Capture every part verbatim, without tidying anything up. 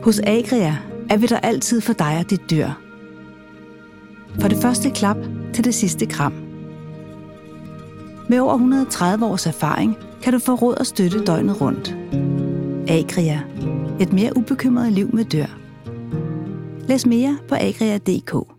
Hos Agria er vi der altid for dig og dit dyr. Fra det første klap til det sidste kram. Med over et hundrede og tredive års erfaring kan du få råd og støtte døgnet rundt. Agria. Et mere ubekymret liv med dyr. Læs mere på agria punktum d k.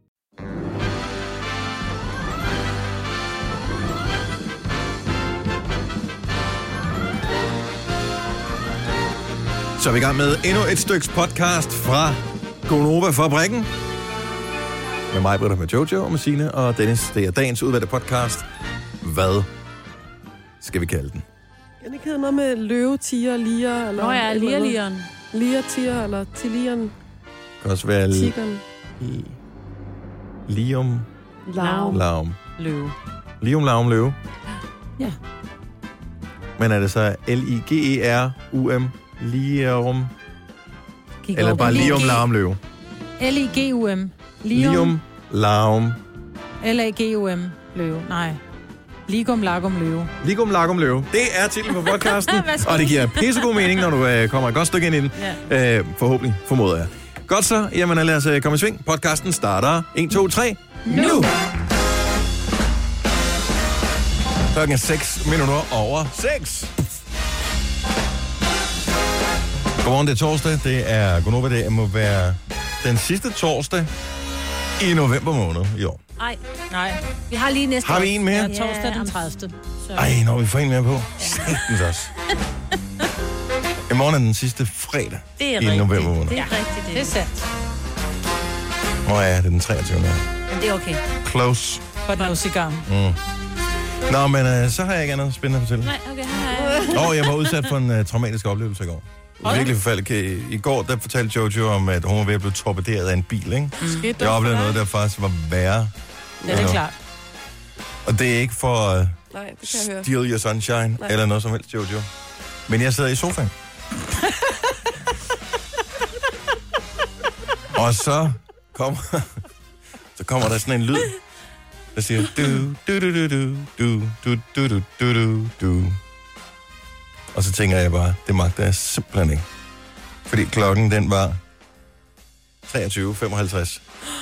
Så er vi i gang med endnu et styks podcast fra Gonova-fabrikken. Med mig, Britta, med Jojo og med Signe og Dennis. Det er dagens udvalgte podcast. Hvad skal vi kalde den? Kan det ikke hedde noget med løve, tiger, liger? Eller Nå ja, liger-ligeren. Liger, tiger, eller tilieren. Det kan også være... Tigeren. Li... Lium... Larm. Larm. Løve. Lium, larm, løve. Ja. Men er det så L I G E R U M? Lium... Kig Eller over. bare lium, larm, løve? L I G U M. Lium, larm... L A G U M. Løve. Nej. Ligum, lagum, løve. Ligum, lagum, løve. Det er titlen på podcasten, og det giver pissegod mening, når du øh, kommer et godt stykke ind i den. Ja. Øh, forhåbentlig, formoder jeg. Godt så, jamen lad os øh, komme i sving. Podcasten starter en, to, tre. Nu! Klokken er seks minutter over seks. Godmorgen, det er torsdag. Det er Gonova, det må være den sidste torsdag i november måned i år. Nej, nej. Vi har lige næste Har vi en mere? Ja, torsdag den tredivte Så. Ej, når vi får en mere på. Satans også. I morgen er den sidste fredag Det er i rigtigt. november måned. Det er rigtigt. Det er sandt. Nå ja, det er den treogtyvende Men det er okay. Close. But no cigar. Mm. Nå, men øh, så har jeg ikke andet spændende at fortælle. Nej, okay. Hej. Åh, oh, jeg var udsat for en uh, traumatisk oplevelse i går. Det var virkelig forfærdeligt. I, I går, der fortalte Jojo om, at hun var ved at blive torpederet af en bil, ikke? Mm. Jeg oplevede noget, der faktisk var værre. Ja, det er klart. Og det er ikke for uh, Nej, det kan jeg høre. steal your sunshine, Nej. eller noget som helst, Jojo. Men jeg sidder i sofaen. Og så kommer, så kommer der sådan en lyd, der siger du, du, du, du, du, du, du, du, du, du, du, du. Og så tænker jeg bare, det magter jeg simpelthen ikke. Fordi klokken, den var treogtyve femoghalvtreds.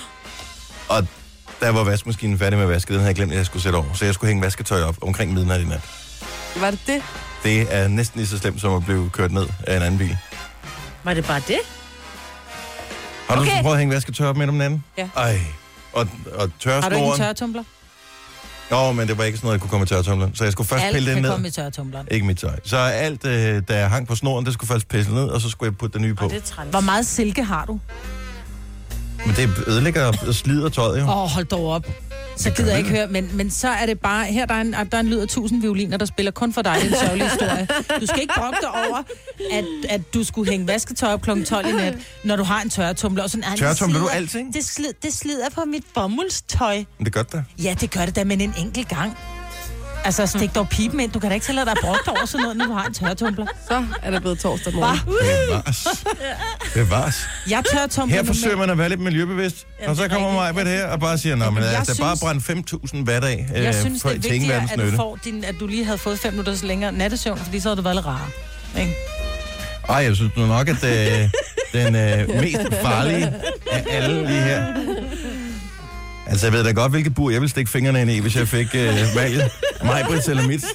Og der var vaskemaskinen færdig med at vaske. Den havde jeg glemt, at jeg skulle sætte over. Så jeg skulle hænge vasketøj op omkring midnat i nat. Var det det? Det er næsten lige så slemt, som at blive kørt ned af en anden bil. Var det bare det? Har du Okay. okay. prøvet at hænge vasketøj op midt om natten? Ja. Ej. Og, og tørresnoren. Har du ikke en tørretumbler? Jo, men det var ikke sådan noget, jeg kunne komme i tørretumbleren. Så jeg skulle først Alt pille det kan ned. komme i tørretumbleren. Ikke mit tøj. Så alt, øh, der hang på snoren, det skulle først pille ned, og så skulle jeg putte det nye på. Og det er træls. Hvor meget silke har du? Men det ødelægger og slider tøjet jo. Åh, oh, hold dog op. Så gider jeg ikke høre, men, men så er det bare, her der er en, der er en lyd af tusind violiner, der spiller kun for dig, det er en sørgelig historie. Du skal ikke brokke dig over, at, at du skulle hænge vasketøj op klokken tolv i nat, når du har en tørretumbler. Og sådan, Tørretumbler du alting? Det, slid, det slider på mit bomuldstøj. Men det gør det. Ja, det gør det da, men en enkelt gang. Altså, stik dog pipen ind. Du kan da ikke tælle dig brugt over sådan noget, når du har en tørretumbler. Så er det blevet torsdag morgen. Bevares. Bevares. Jeg tørretumbler. Her forsøger man at være lidt miljøbevidst, Ja, og så det er kommer mig rigtigt. med det her og bare siger, nå, men Jeg altså, synes- bare brænde fem tusind hver dag øh, Jeg synes, for, det er til ingen vigtigere, verdens at du, nytte. får din, at du lige havde fået fem minutters længere nattesøvn, fordi så havde du været lidt rar. Ikke? Ej, jeg synes nu nok, at øh, den øh, mest farlige af alle lige her. Altså, jeg ved da godt, hvilket bur jeg vil stikke fingrene ind i, hvis jeg fik øh, valget. Majbrits eller mit.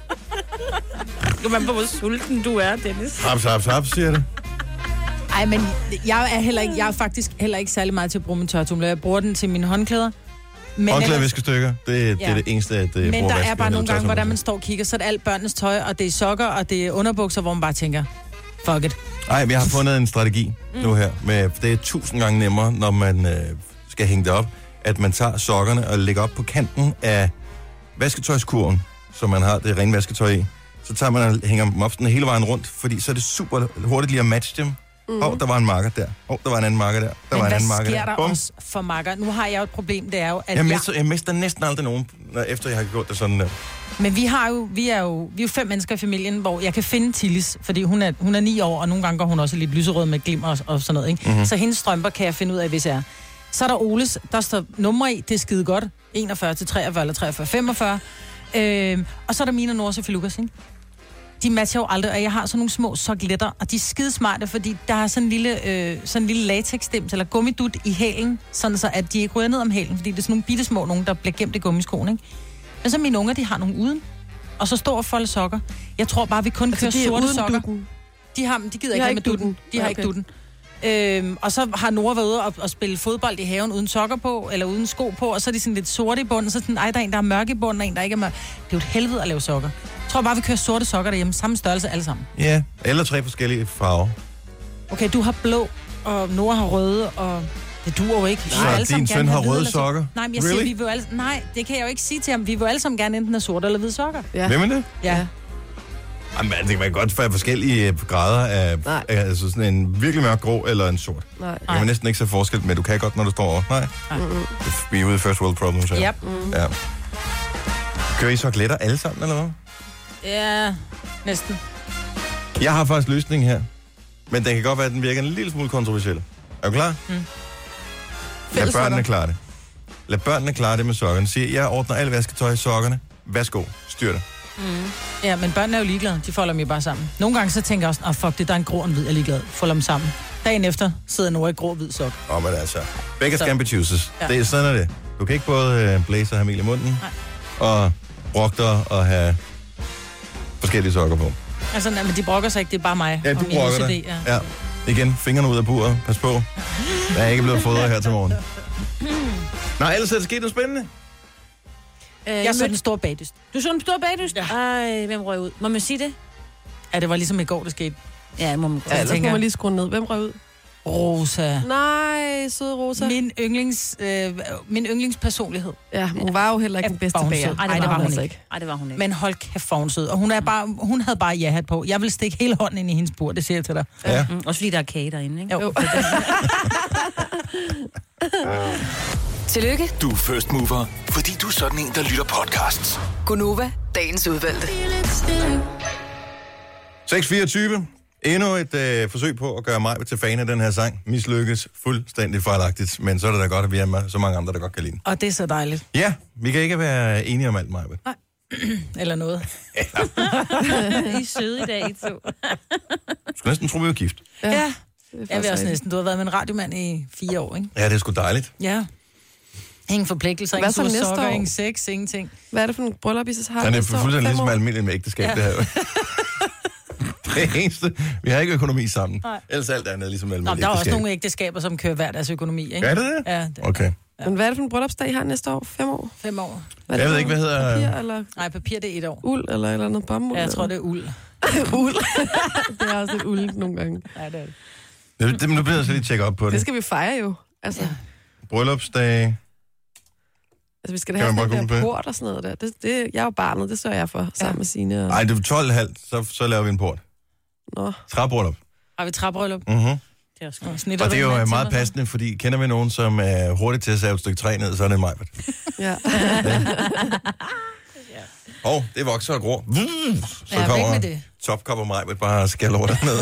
Du man på, hvor sulten du er, Dennis. Haps, haps, haps, siger det. Ej, men jeg er, heller ikke, jeg er faktisk heller ikke særlig meget til at bruge min tørretumbler. Jeg bruger den til mine håndklæder. Men Håndklæderviskestykker, det, det Ja. er det eneste, at det Men bruger der vask- er bare nogle gange, hvor tørretumbler der til. man står og kigger, så er det alt børnenes tøj, og det er sokker, og det er underbukser, hvor man bare tænker, fuck it. Ej, vi har fundet en strategi mm. nu her. Med, det er tusind gange nemmere, når man øh, skal hænge det op, at man tager sokkerne og lægger op på kanten af vasketøjskurven, som man har det renvasketøj i. Så tager man og hænger dem op sådan hele vejen rundt, fordi så er det super hurtigt lige at matche dem. Mm. Hov, der var en marker der. Hov, der var en anden marker der. Der Men var en hvad anden marker sker der. der Bum. også for makker? Nu har jeg jo et problem, det er jo, at Jeg mister, jeg mister næsten aldrig nogen, når- efter jeg har gjort det sådan der. Men vi har jo, vi er jo, vi er jo fem mennesker i familien, hvor jeg kan finde Tillis, fordi hun er, hun er ni år, og nogle gange går hun også lidt lyserød med glimmer og, og sådan noget, ikke? Mm-hmm. Så hendes strømper kan jeg finde ud af, hvis jeg er. Så er der Oles, der står nummer i, det er skide godt, enogfyrre til treogfyrre eller treogfyrre femogfyrre. Øh, og så er der mine og Norse Filukas, ikke? De matcher jo aldrig, og jeg har sådan nogle små sokletter, og de er skidesmarte, fordi der er sådan en lille, øh, sådan en lille latexdims, eller gummidut i hælen, sådan så at de ikke ryger ned om hælen, fordi det er sådan nogle bittesmå nogen, der bliver gemt i gummiskoen, ikke? Men så mine unger, de har nogle uden, og så står og folde sokker. Jeg tror bare, vi kun altså, kører sorte sokker. Dutten. De har, de gider ikke have med dutten. dutten. De har okay. ikke dutten. Øhm, og så har Nora været ude og, og spille fodbold i haven uden sokker på, eller uden sko på, og så er de sådan lidt sorte i bunden, og så er sådan, ej, der er en, der er mørk i bunden, og en, der ikke er mørk. Det er jo et helvede at lave sokker. Jeg tror bare, vi kører sorte sokker derhjemme, samme størrelse alle sammen. Ja, eller tre forskellige farver. Okay, du har blå, og Nora har røde, og det duer jo ikke. Vi så alle din søn har røde sokker? Nej, men jeg really? siger, vi vil alle... Nej, det kan jeg jo ikke sige til ham. Vi vil alle sammen gerne enten have sorte eller hvide sokker. Ja. Hvem er det? Ja. Jamen, det kan være godt være forskellige grader af, af altså sådan en virkelig mørk grå eller en sort. Nej. Det kan man næsten ikke se forskel med. Du kan godt, når du står over. Nej. Nej. Vi er ude i first world problems her. Yep. Mm. Ja. Kører I sokletter alle sammen, eller hvad? Ja, næsten. Jeg har faktisk løsning her. Men det kan godt være, at den virker en lille smule kontroversiel. Er du klar? Mm. Lad børnene klare det. Lad børnene klare det med sokkerne. Sige, jeg ordner alt vasketøj i sokkerne. Værsgo, styr det. Mm. Ja, men børnene er jo ligeglade. De folder dem jo bare sammen. Nogle gange så tænker jeg også, åh oh, fuck det, der er en grå og en hvid, jeg er ligeglad. Folder dem sammen. Dagen efter sidder Nora i grå og hvid sok. Åh, oh, men altså. Begge skal be chooses. Ja. Det er sådan er det. Du kan ikke både uh, blæse og have mel i munden, nej, og brokke dig og have forskellige sokker på. Altså, nej, men de brokker sig ikke, det er bare mig. Ja, du brokker dig. Ja. ja. Igen, fingrene ud af buret. Pas på. Jeg er ikke blevet fodret her til morgen. Nå, ellers er det sket noget spændende. Øh, jeg, jeg så den store bagdyst. Du så den store bagdyst? Ja. Ej, hvem røg ud? Må man sige det? Ja, det var ligesom i går, det skete. Ja, må man godt. Ja, ellers må man lige skrue ned. Hvem røg ud? Rosa. Nej, søde Rosa. Min, yndlings, øh, min yndlingspersonlighed. Ja, hun var jo heller ikke den bedste bager. Nej, det, det var hun ikke. ikke. Ej, det var hun ikke. Men hold kæft, for hun sød. Og hun, er bare, hun havde bare ja-hat på. Jeg vil stikke hele hånden ind i hendes bord, det siger jeg til dig. Ja. Mm, også fordi der er kage derinde, ikke? Jo. jo. Tillykke. Du er first mover, fordi du er sådan en, der lytter podcasts. Gunova, dagens udvalgte. seks fireogtyve. Endnu et øh, forsøg på at gøre mig til fan af den her sang. Mislykkes fuldstændig fejlagtigt, men så er det da godt, at vi er så mange andre, der godt kan lide. Og det er så dejligt. Ja, vi kan ikke være enige om alt, Maja. Nej. Eller noget. I er søde i dag, I to. Du skulle næsten tro, vi var gift. Ja. ja. Jeg vil også næsten. Du har været med en radiomand i fire år, ikke? Ja, det er sgu dejligt. Ja. Ingen forpligtelser, ingen sure sokker, ingen sex, ingenting. Hvad er det for en bryllup, I så har? Det er fuldstændig ligesom almindeligt med ægteskab, ja. Det her jo. Det eneste. Vi har ikke økonomi sammen. Nej. Ellers alt andet er ligesom almindeligt ægteskab. Der er også nogle ægteskaber, som kører hver deres økonomi, ikke? Er det det? Ja, det er. Okay. Ja. Men hvad er det for en bryllupsdag, I har næste år? Fem år? Fem år. Jeg ved ikke, hvad hedder... Papir, eller... Nej, papir, det er et år. Uld, eller eller andet bomuld? Ja, jeg tror, det er uld. Uld? Det er også lidt uld nogle gange. Ja, det er det. Det, det, nu bliver jeg så lige tjekke op på det. Det skal vi fejre jo. Altså... Ja. Bryllupsdag... Altså, vi skal da have sådan der port og sådan noget der. Det, det, jeg er jo barnet, det sørger jeg for, sammen ja. med Signe. Og... Ej, det er tolv komma fem, så, så laver vi en port. Nå. Træbryllup. Har vi træbryllup? Mhm. Det er også godt. Og det er jo meget passende, fordi kender vi nogen, som er hurtigt til at save et stykke træ ned, så er det mig. Ja. Åh, oh, det vokser og gror. Så ja, kommer topkop og mig bare skal over derned.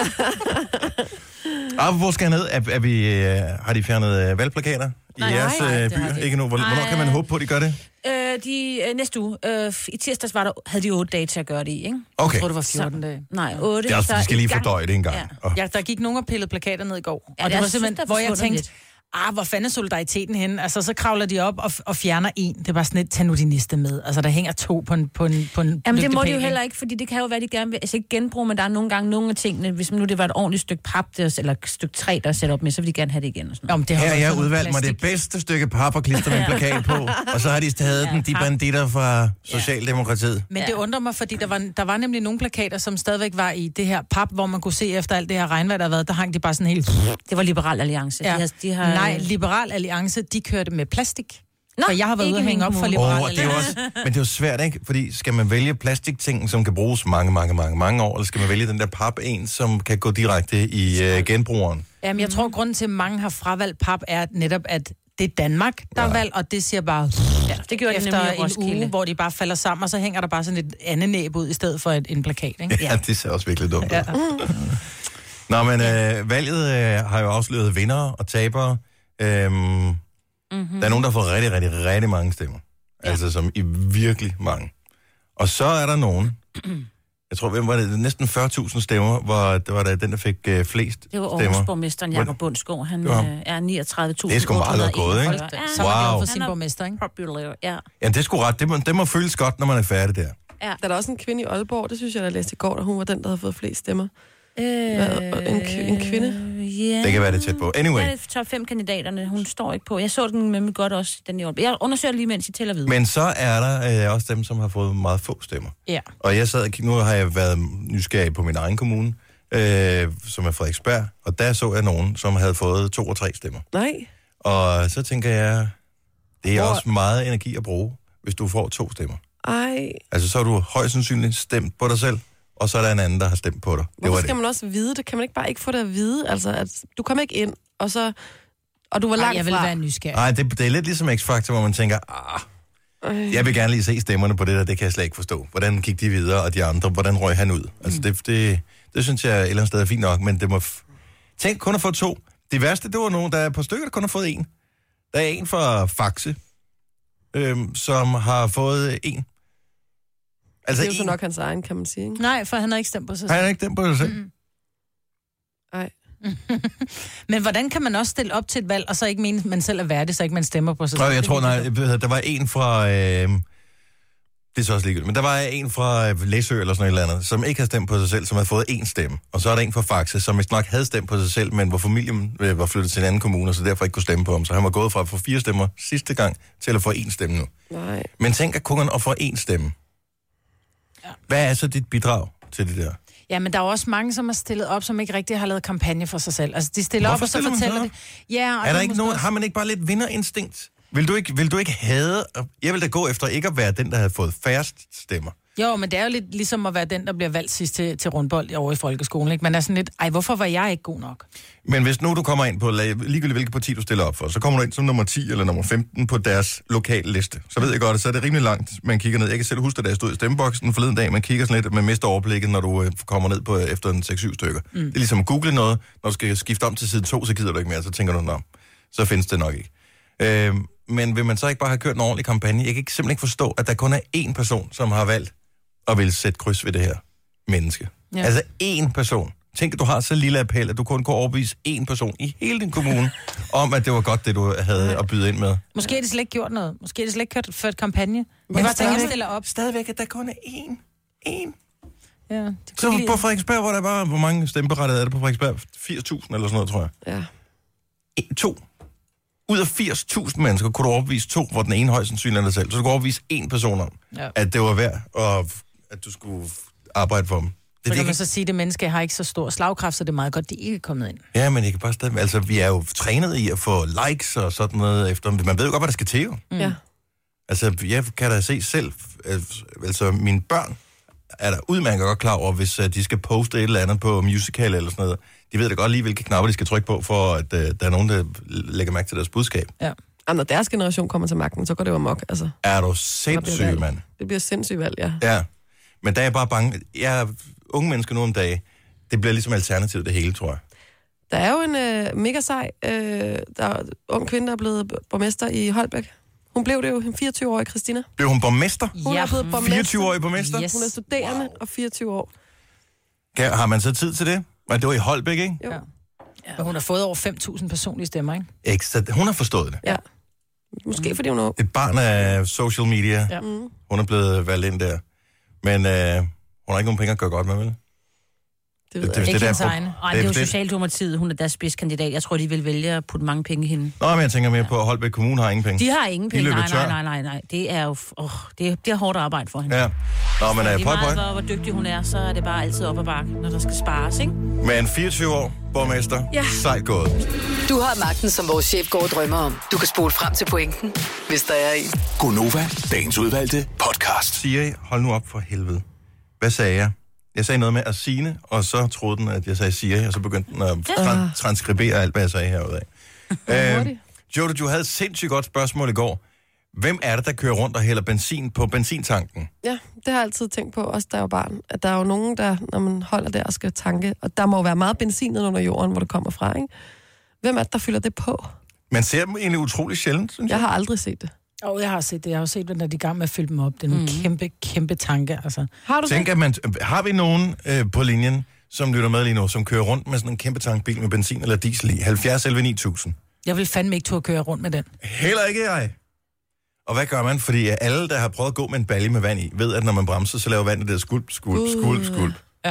Ah, hvor skal jeg ned? Er, er vi, øh, har de fjernet øh, valgplakater i nej, jeres nej, øh, byer? Ikke nu. Hvornår kan man håbe på, at de gør det? Øh, de, øh, næste uge. Øh, I tirsdags var der, havde de otte dage til at gøre det i, ikke? Okay. Jeg tror, det var fjorten dage. Nej, otte. Det er også, de skal lige fordøje det en gang. Ja. Oh. ja, der gik nogen og pillede plakater ned i går. Ja, og det, det var simpelthen, synes, hvor jeg tænkte, lidt. ah, hvor fanden er solidariteten henne? Altså, så kravler de op og, og fjerner en. Det er bare sådan lidt, tag nu de næste med. Altså, der hænger to på en på en, på en Jamen, det må de jo heller ikke, fordi det kan jo være, de gerne vil, altså ikke genbruge, men der er nogle gange nogle af tingene, hvis nu det var et ordentligt stykke pap, der, eller et stykke træ, der er sat op med, så vil de gerne have det igen. Og sådan. Jamen, det her, jeg har udvalgt mig det bedste stykke pap og klister med en plakat på, og så har de taget ja, den, de banditter fra Socialdemokratiet. Men det undrer mig, fordi der var, der var nemlig nogle plakater, som stadigvæk var i det her pap, hvor man kunne se efter alt det her regnvejr, der har været, der hang de bare sådan helt... Det var Liberal Alliance. Ja. De har, de har... Nej, Liberal Alliance, de kørte med plastik. Nå, for jeg har været ude og hænge op for Liberal oh, Alliance. Også, men det er jo svært, ikke? Fordi skal man vælge plastikting, som kan bruges mange, mange, mange, mange år, eller skal man vælge den der pap en, som kan gå direkte i uh, genbrugeren? Jamen, jeg tror, grunden til, at mange har fravalgt pap, er netop, at det er Danmark, der ja. er valgt, og det siger bare... Ja, det gjorde efter de en uge, hvor de bare falder sammen, og så hænger der bare sådan et andet næb ud, i stedet for et, en plakat, ikke? Ja, det ser også virkelig dumt ud. Ja. Nå, men øh, valget øh, har jo afsløret vindere og tabere. Øhm, mm-hmm. Der er nogen, der får rigtig, rigtig, rigtig mange stemmer. Ja. Altså som i virkelig mange. Og så er der nogen, Jeg tror, hvem var det? Næsten fyrre tusind stemmer, hvor det var der, den, der fik øh, flest Det var stemmer. Aarhus-borgmesteren Jakob Bundsgaard. Han øh, er niogtredive tusind. Det er sgu meget godt gået, ikke? Ja, så wow. Var det for sin borgmester, ikke? Popular, ja. Ja, det er sgu ret. Det må, det må føles godt, når man er færdig der. Ja. Der er der også en kvinde i Aalborg, det synes jeg, der læste i går, og hun var den, der havde fået flest stemmer. Øh, en, en kvinde? Yeah. Det kan være det tæt på. Anyway. Ja, det er top fem kandidaterne. Hun står ikke på. Jeg så den med godt også, den i Aalborg. Jeg undersøger lige, mens I tæller videre. Men så er der øh, også dem, som har fået meget få stemmer. Ja. Og jeg sad og kiggede, nu har jeg været nysgerrig på min egen kommune, øh, som er Frederiksberg, og der så jeg nogen, som havde fået to og tre stemmer. Nej. Og så tænker jeg, det er Hvor... også meget energi at bruge, hvis du får to stemmer. Ej. Altså, så har du højst sandsynligt stemt på dig selv, og så er der en anden, der har stemt på dig. Hvorfor det var skal det. man også vide det? Kan man ikke bare ikke få det at vide? Altså, at du kom ikke ind, og så... Og du var langt fra. Ej, jeg vil være nysgerrig. Nej, det, det er lidt ligesom X-Factor, hvor man tænker, ah, jeg vil gerne lige se stemmerne på det der, det kan jeg slet ikke forstå. Hvordan gik de videre, og de andre, hvordan røg han ud? Altså, det, det, det synes jeg et eller andet sted er fint nok, men det må... F- Tænk, kun at få to. Det værste, det var nogen, der er på stykker, der kun har fået en. Der er en fra Faxe, øhm, som har fået en. Altså det er jo så en. nok hans egen, kan man sige. Ikke? Nej, for han har ikke stemt på sig selv. Han har ikke stemt på sig selv. Mm. Nej. Men hvordan kan man også stille op til et valg, og så ikke mene, at man selv er værdig, så ikke man stemmer på sig Nå, selv? jeg tror, nej, jeg ved, der var en fra... Øh, det er så også ligegyldigt, men der var en fra Læsø eller sådan et eller andet, som ikke havde stemt på sig selv, som havde fået én stemme. Og så er der en fra Faxe, som vist nok havde stemt på sig selv, men hvor familien øh, var flyttet til en anden kommune, så derfor ikke kunne stemme på ham. Så han var gået fra at få fire stemmer sidste gang, til at få én stemme nu. Nej. Men tænk at kun at få én stemme. Ja. Hvad er så dit bidrag til det der? Ja, men der er jo også mange, som har stillet op, som ikke rigtig har lavet kampagne for sig selv. Altså, de stiller Hvorfor op, og så stiller man fortæller så det. Ja, og er der så ikke måske nogen, også... har man ikke bare lidt vinderinstinkt? Vil du ikke, vil du ikke hade... Jeg vil da gå efter ikke at være den, der havde fået færrest stemmer. Jo, men det er jo lidt ligesom at være den, der bliver valgt sidst til, til rundbold over i folkeskolen, ikke? Man er sådan lidt, ej, hvorfor var jeg ikke god nok? Men hvis nu du kommer ind på, ligegyldigt hvilket parti du stiller op for, så kommer du ind som nummer ti eller nummer femten på deres lokale liste. Så ved jeg godt, så er det rimelig langt, man kigger ned. Jeg kan selv huske, da jeg stod i stemmeboksen forleden dag, man kigger sådan lidt, man mister overblikket, når du øh, kommer ned på efter en seks syv stykker. Mm. Det er ligesom at google noget, når du skal skifte om til side to, så gider du ikke mere, så tænker du, nå, så findes det nok ikke. Øh, men vil man så ikke bare have kørt en ordentlig kampagne? Jeg kan ikke, simpelthen ikke forstå, at der kun er én person, som har valgt at vil sætte kryds ved det her menneske. Ja. Altså én person. Tænk, at du har så lille appel, at du kun kunne overbevise én person i hele din kommune om, at det var godt, det du havde at byde ind med. Måske har de slet ikke gjort noget. Måske har de slet ikke kørt, ført kampagne. Men jeg bare stadigvæk, tænker, stiller op. Stadigvæk, at der kun er én. Én. Ja, så lige... på Frederiksberg, hvor der var, hvor mange stemmeberettigede er der på Frederiksberg? firs tusind eller sådan noget, tror jeg. Ja. En, to. Ud af firs tusind mennesker kunne du overbevise to, hvor den ene højst sandsynligt er dig selv. Så du kunne overbevise én person om, ja. at det var værd, og at du skulle arbejde for dem. Så kan man så sige, at det menneske har ikke så stor slagkraft, så det er meget godt, de ikke er kommet ind. Ja, men jeg kan bare stadig... Altså, vi er jo trænet i at få likes og sådan noget efter... Man ved jo godt, hvad der skal til, jo. Mm. Ja. Altså, jeg kan da se selv... Altså, mine børn er der udmærket godt klar over, hvis de skal poste et eller andet på musical eller sådan noget. De ved da godt lige, hvilke knapper de skal trykke på, for at uh, der er nogen, der lægger mærke til deres budskab. Ja. Og når deres generation kommer til magten, så går det jo amok, altså. Er du sindssyg, mand? Det bliver sindssygt valg, ja. Ja. Men der er jeg bare bange... Jeg er unge mennesker nu om dagen. Det bliver ligesom alternativ det hele, tror jeg. Der er jo en øh, mega sej øh, der er en ung kvinde, der er blevet borgmester i Holbæk. Hun blev det jo, en fireogtyve-årig Christina. Blev hun borgmester? Hun ja. er blevet borgmester. fireogtyve-årig borgmester? Yes. Hun er studerende wow. og fireogtyve år. Kan, har man så tid til det? Men det var i Holbæk, ikke? Jo. Ja. Ja. Hun har fået over fem tusind personlige stemmer, ikke? Ekstra. Hun har forstået det. Ja. Måske fordi hun er... Et barn af social media. Ja. Mm. Hun er blevet valgt ind der. Men øh, hun har ikke nogen penge at gøre godt med, vel? Det ved det, jeg. Ikke hendes egne. Ej, det er jo Socialdemokratiet, hun er deres spidskandidat. Jeg tror, de vil vælge at putte mange penge i hende. Nå, men jeg tænker mere på, at Holbæk Kommune har ingen penge. De har ingen penge, nej, nej, nej, nej, nej. Det er jo oh, det, er, det er hårdt arbejde for hende. Ja. Nå, men er det er meget, hvor, hvor dygtig hun er, så er det bare altid op ad bakke, når der skal spares, ikke? Men fireogtyve år, borgmester, ja. Sejt gået. Du har magten, som vores chef går og drømmer om. Du kan spole frem til pointen, hvis der er en. Gonova, dagens udvalgte podcast. Siri, hold nu op for helvede. Hvad sagde jeg? Jeg sagde noget med at Signe, og så troede den, at jeg sagde Siri, og så begyndte den at tra- transkribere alt, hvad jeg sagde herude af. øh, Jojo, du havde et sindssygt godt spørgsmål i går. Hvem er det, der kører rundt og hælder benzin på benzintanken? Ja, det har jeg altid tænkt på, også da jeg var barn. At der er jo nogen, der, når man holder der og skal tanke, og der må jo være meget benzin ned under jorden, hvor det kommer fra, ikke? Hvem er det, der fylder det på? Man ser dem egentlig utrolig sjældent, synes jeg. Jeg har aldrig set det. Åh, oh, jeg har set det. Jeg har jo set, hvordan de er i gang med at fylde dem op. Det er en mm. kæmpe, kæmpe tanke, altså. Har du Tænk, at man, har vi nogen øh, på linjen, som lytter med lige nu, som kører rundt med sådan en kæmpe tankbil med benzin eller diesel i? halvfjerds elleve ni tusind. Jeg vil fandme ikke turde køre rundt med den. Heller ikke jeg. Og hvad gør man? Fordi alle, der har prøvet at gå med en balje med vand i, ved, at når man bremser, så laver vandet det skulp, skulp, skulp, skulp. Ja.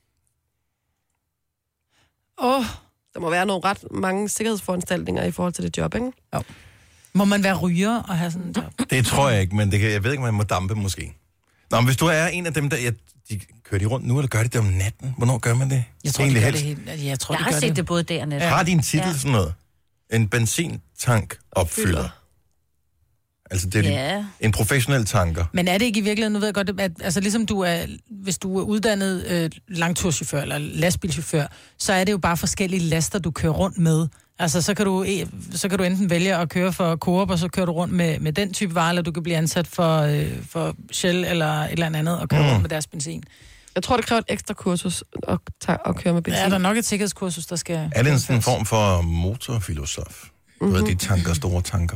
Åh. Oh. Der må være nogle ret mange sikkerhedsforanstaltninger i forhold til det job, ikke? Jo. Må man være ryger og have sådan en job? Det tror jeg ikke, men det kan, jeg ved ikke, om man må dampe måske. Nå, men hvis du er en af dem, der... Ja, de, kører de rundt nu, eller gør de det om natten? Hvornår gør man det? Jeg tror, de gør det helt... Jeg, tror, jeg de har gør set det. det både dag og nat. Har de en titel ja. sådan noget? En benzintank-opfylder. Altså, det er ja. de, en professionel tanker. Men er det ikke i virkeligheden, nu ved jeg godt, at altså, ligesom du er, hvis du er uddannet øh, langturschauffør eller lastbilchauffør, så er det jo bare forskellige laster, du kører rundt med. Altså, så kan du, så kan du enten vælge at køre for Coop, og så kører du rundt med, med den type varer, eller du kan blive ansat for, øh, for Shell eller et eller andet, og køre mm. rundt med deres benzin. Jeg tror, det kræver et ekstra kursus at, tage, at køre med benzin. Ja, der er nok et sikkerhedskursus, der skal... Er det en sådan form for motorfilosof? Du mm-hmm. ved, de tanker, store tanker.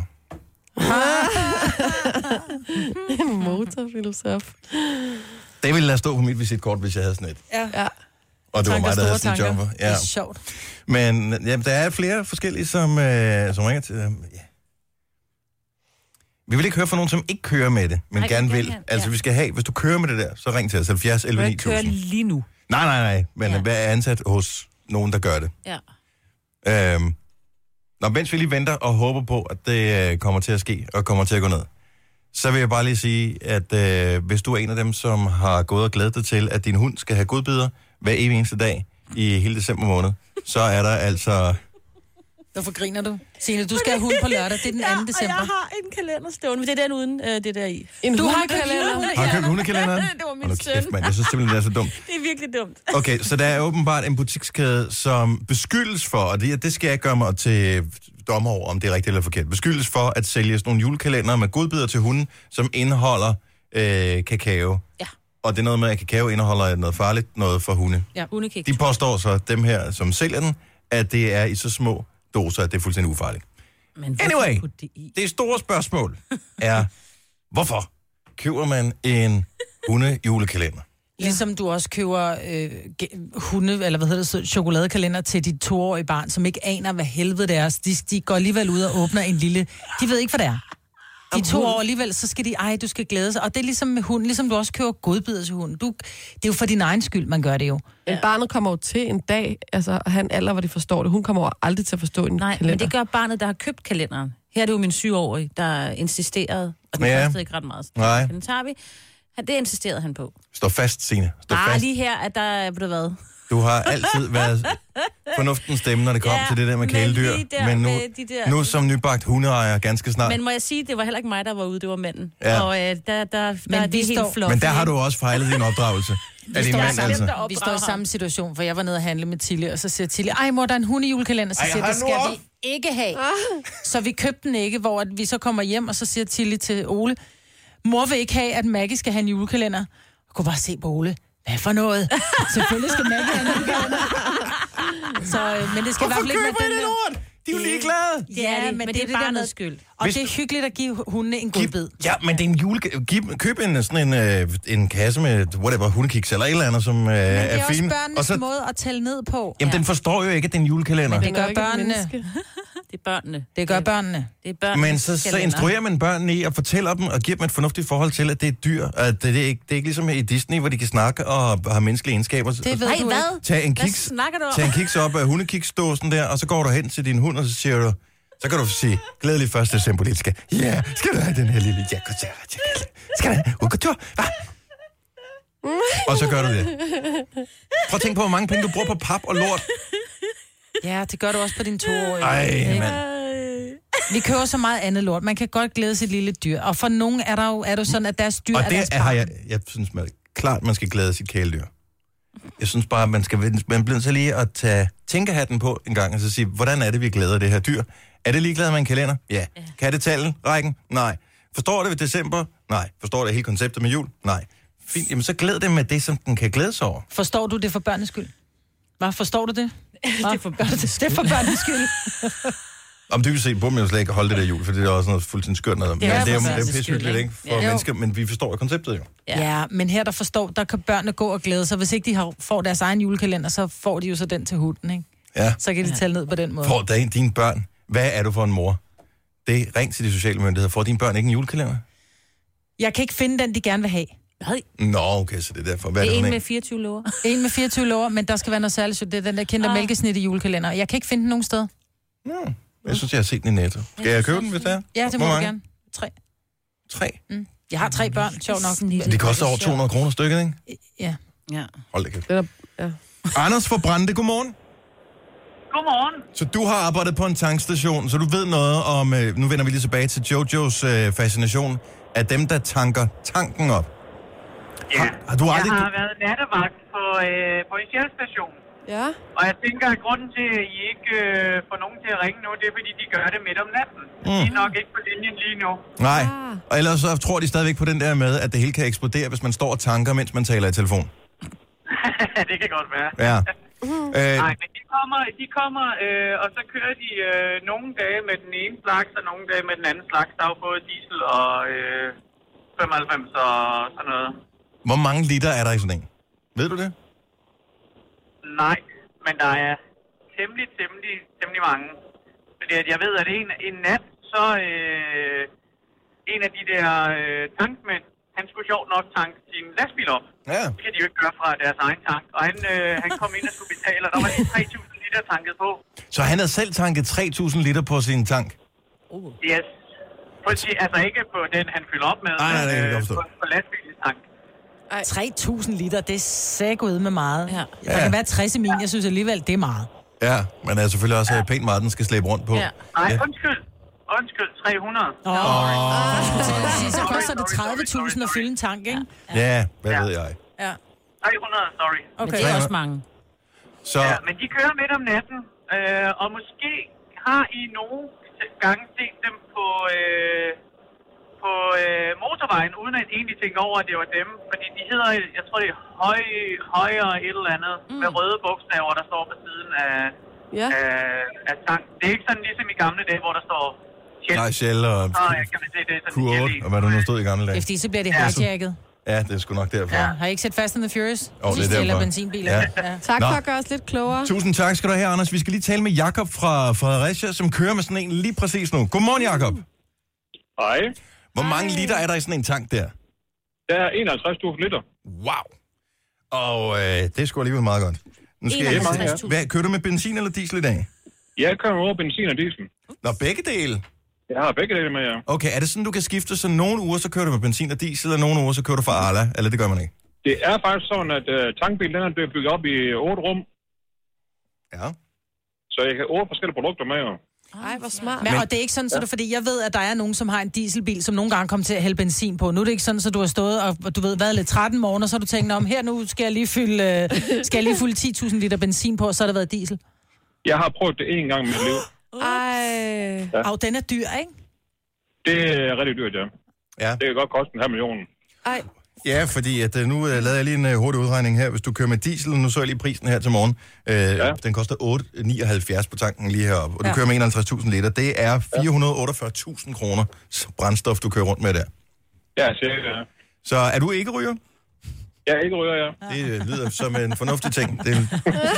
En motorfilosof. Det ville lade stå på mit visitkort, hvis jeg havde sådan et. Ja. ja. Og det tanker, var mig, der havde sådan en jobber. Ja. Det er sjovt. Men ja, der er flere forskellige, som, øh, som ringer til... Øh, ja. Vi vil ikke høre fra nogen, som ikke kører med det, men nej, gerne vil. Kan, altså, ja. vi skal have... Hvis du kører med det der, så ring til os. halvfjerds elleve ni tusind. Jeg kører lige nu. Nej, nej, nej. Men ja. Hvad er ansat hos nogen, der gør det? Ja. Øhm, Nå, mens vi lige venter og håber på, at det øh, kommer til at ske og kommer til at gå ned, så vil jeg bare lige sige, at øh, hvis du er en af dem, som har gået og glædet dig til, at din hund skal have godbidder hver evig eneste dag i hele december måned, så er der altså... Hvorfor griner du? Signe, du skal have hund på lørdag, det er den anden december. Ja, og jeg har en kalender stående, men det er den uden øh, det der i. En du har en kalender? Har du købt hundekalenderen? Det var min søn. Kæft, mand. Jeg synes simpelthen, det er så dumt. Det er virkelig dumt. Okay, så der er åbenbart en butikskæde, som beskyldes for, og det, det skal jeg gøre mig til dommer over, om det er rigtigt eller forkert, beskyldes for at sælge sådan nogle julekalendere med godbidder til hunden, som indeholder øh, kakao. Ja. Og det er noget med, at kakao indeholder noget farligt, noget for hunde. Ja, hundekiks. De påstår så, dem her, som sælger den, at det er i så små doser, at det er fuldstændig ufarligt. Men anyway, det, i? det store spørgsmål er, hvorfor køber man en hundejulekalender? Ligesom du også køber øh, hunde, eller hvad hedder det, så, chokoladekalender til dit toårige barn, som ikke aner, hvad helvede det er. De, de går alligevel ud og åbner en lille... De ved ikke, hvad det er. De to år alligevel, så skal de, ej, du skal glæde sig. Og det er ligesom med hunden, ligesom du også køber godbidder til hunden. Du, det er jo for din egen skyld, man gør det jo. Men barnet kommer jo til en dag, altså han alder, hvor de forstår det. Hun kommer jo aldrig til at forstå en Nej, kalender. Men det gør barnet, der har købt kalenderen. Her er det jo min syvårige, der insisterede, og det ja. kostede ikke ret meget. Nej. Den tager vi. Det insisterede han på. Stå fast, Signe. Stå ah, fast. lige her, at der er blevet hvad? Du har altid været fornuftens stemme, når det kom ja, til det der med kæledyr. Men, men nu, de der... nu som nybagt hundeejer ganske snart. Men må jeg sige, det var heller ikke mig, der var ude, det var manden. Ja. Og øh, der, der, der men er det helt står... flot. Men der har du også fejlet din opdragelse. Vi, står mand, altså. vi står i samme situation, for jeg var nede og handle med Tilly, og så siger Tilly, ej mor, der er en hundejulekalender, så siger det skal vi ikke have. Så vi købte den ikke, hvor vi så kommer hjem, og så siger Tilly til Ole, mor vil ikke have, at Maggie skal have en julekalender. Jeg kunne bare se på Ole. Hvad for noget? Selvfølgelig skal Maggie have en julekalender. Så, men det skal i hvert fald ikke være den der... De er jo ligeglade. Ja, men, men det, det er barnets skyld. Og Hvis... det er hyggeligt at give hundene en god bid. Ja, men det er en jule... Køb en, sådan en, øh, en kasse med whatever, hundekiks eller et eller andet, som øh, er fin. Men det er, er også børnenes så... måde at tælle ned på. Jamen, ja. Den forstår jo ikke, at det er en julekalender. Men det gør børnene. Det er børnene. Det gør børnene. Det er børnene. Men så, så instruerer man børnene i at fortælle dem og giver dem et fornuftigt forhold til, at det er dyr. At det, er ikke, det er ikke ligesom i Disney, hvor de kan snakke og har menneskelige egenskaber. Det ved Ej, du hvad? Tag en kiks, hvad snakker du om? Tag en kiks op af hundekiksdåsen der, og så går du hen til din hund, og så siger du, så kan du sige, glædelig første december, lille skal. Ja, skal du have den her lille jakotjære, skal du have ukatur? Og så gør du det. Prøv at tænke på, hvor mange penge du bruger på pap og lort. Ja, det gør du også på din toårige. Ej, mand. Vi køber så meget andet lort. Man kan godt glæde sit lille dyr. Og for nogen er der jo er det sådan, at deres dyr og er deres det har jeg, jeg synes man, klart, man skal glæde sit kæledyr. Jeg synes bare, man skal man bliver så lige at tage tænkehatten på en gang, og så sige, hvordan er det, vi glæder det her dyr? Er det ligeglad med en kalender? Ja. ja. Kan det tælle rækken? Nej. Forstår det ved december? Nej. Forstår det hele konceptet med jul? Nej. Fint. Jamen, så glæd det med det, som den kan glæde sig over. Forstår du det for børnenes skyld? Hvad, forstår du det? Hva? Det er for børnenes, det er for børnenes skyld. Om dybest set burde man jo slet ikke holde det der jul, for det er også noget fuldstændig skørt noget. Men Ja, det er jo præcis. det er jo pissehyggeligt, ikke? For Ja. mennesker, men vi forstår jo konceptet jo. Ja. ja, men her der forstår, der kan børnene gå og glæde sig. Hvis ikke de har, får deres egen julekalender, så får de jo så den til hunden, ikke? Ja. Så kan de tælle ned på den måde. Får da dine børn, hvad er du for en mor? Det er ring til de sociale myndigheder. Får dine børn ikke en julekalender? Jeg kan ikke finde den, de gerne vil have. Nej. Nå, okay, så det er derfor. Hvad Det er er det en for med fireogtyve låger. En med fireogtyve låger, men der skal være noget særligt. Det er den der kendte Ah. mælkesnit i julekalender. Jeg kan ikke finde den nogen sted. Nå, jeg synes, jeg har set den i Netto. Skal jeg købe den, hvis det er? Ja, det må Hvor du mange? gerne. Tre. Tre. Mm. Jeg har tre børn, sjov nok. Men de koster over to hundrede kroner stykket, ikke? Ja. Ja. Hold da kæft. Det er der, ja. Anders fra Brande, godmorgen. Godmorgen. Så du har arbejdet på en tankstation, så du ved noget om, øh, nu vender vi lige tilbage til Jojos øh, fascination, af dem, der tanker tanken op. Ja. Har, har du aldrig... Jeg har været nattevagt på, øh, på en Shell-station. Ja. Og jeg tænker, at grunden til, at I ikke øh, får nogen til at ringe nu, det er, fordi de gør det midt om natten. Mm. De er nok ikke på linjen lige nu. Nej, Ah. og ellers så tror de stadigvæk på den der med, at det hele kan eksplodere, hvis man står og tanker, mens man taler i telefon. Det kan godt være. Ja. øh, Nej, men de kommer, de kommer øh, og så kører de øh, nogle dage med den ene slags, og nogle dage med den anden slags. Der er jo både diesel og øh, femoghalvfems og sådan noget. hvor mange liter er der i sådan en? Ved du det? Nej, men der er temmelig, temmelig, temmelig mange. Fordi at jeg ved, at en, en nat, så øh, en af de der øh, tankmænd, han skulle sjovt nok tanke sin lastbil op. Ja. Det kan de jo ikke gøre fra deres egen tank. Og han, øh, han kom ind og skulle betale, og der var lige tre tusind liter tanket på. Så han havde selv tanket tre tusind liter på sin tank? Yes. På, si- altså ikke på den, han fylder op med, Nej, nej, det kan jeg men godt øh, forstå. på, på lastbilens tank. tre tusind liter, det er sæt ud med meget. Ja. Der kan være tres i min, jeg synes alligevel, det er meget. Ja, men det er selvfølgelig også pænt meget, den skal slæbe rundt på. Ja. Nej, Ja. undskyld. Undskyld, tre hundrede. Åh, oh. Sorry, så koster det sorry, tredive tusind at sorry, fylde en tank, ikke? Ja, hvad Ja. ved jeg. Ja. tre hundrede, sorry. Men Okay. det er også mange. Så Ja, men de kører midt om natten, øh, og måske har I nogle gange set dem på, øh, på øh, motorvejen, uden at egentlig tænke over, at det var dem. Fordi de hedder, jeg tror det er høj, højere et eller andet, mm. med røde bogstaver, der står på siden af, Ja. af, af tank. Det er ikke sådan ligesom i gamle dage, hvor der står Shell. nej, Shell og Så jeg kan man se, det er Q sådan otte, og hvad der nu stod i gamle Det er dage. fordi, så bliver det Ja. hijacket. Ja, det er sgu nok derfor. Ja. Har I ikke set Fast and the Furious? Jo, det er Eller derfor. benzinbiler. Ja. Ja. Tak Nå. for at gøre os lidt klogere. Tusind tak skal du have, Anders. Vi skal lige tale med Jakob fra Fredericia, som kører med sådan en lige præcis nu. Godmorgen, Jakob. Hej. Hvor mange liter er der i sådan en tank der? Der er enoghalvtreds tusind liter. Wow. Og øh, det er sgu alligevel meget godt. Nu skal jeg, enoghalvtreds tusind. hvad, kører du med benzin eller diesel i dag? Jeg kører over benzin og diesel. Nå, begge dele. Jeg har begge dele med jer. Okay, er det sådan, du kan skifte, så nogle uger, så kører du med benzin og diesel, og nogle uger, så kører du fra Arla? Eller det gør man ikke? Det er faktisk sådan, at uh, tankbilen den er blevet bygget op i otte rum, Ja. så jeg kan otte forskellige produkter med jer. Ej, hvor smart. Men, og det er ikke sådan, så det, fordi jeg ved, at der er nogen, som har en dieselbil, som nogle gange kommer til at hælde benzin på. Nu er det ikke sådan, så du har stået og du ved, været lidt tretten morgen, og så har du tænkt, om her nu skal jeg lige fylde, øh, skal jeg lige fylde ti tusind liter benzin på, og så har det været diesel. Jeg har prøvet det en gang i mit liv. Ej. Ja. Og den er dyr, ikke? Det er rigtig dyrt, ja. Ja. Det kan godt koste en halv million. Ej. Ja, fordi at, øh, nu uh, lavede jeg lige en uh, hurtig udregning her. Hvis du kører med diesel, nu så jeg lige prisen her til morgen. Uh, ja. Den koster otte nioghalvfjerds på tanken lige heroppe. Og du Ja. kører med enoghalvtreds tusind liter. Det er fire hundrede otteogfyrre tusind kroner brændstof, du kører rundt med der. Ja, cirka, ja. Så er du ikke ryger? Jeg er ikke ryger, ja. Det uh, lyder som en fornuftig ting. Det...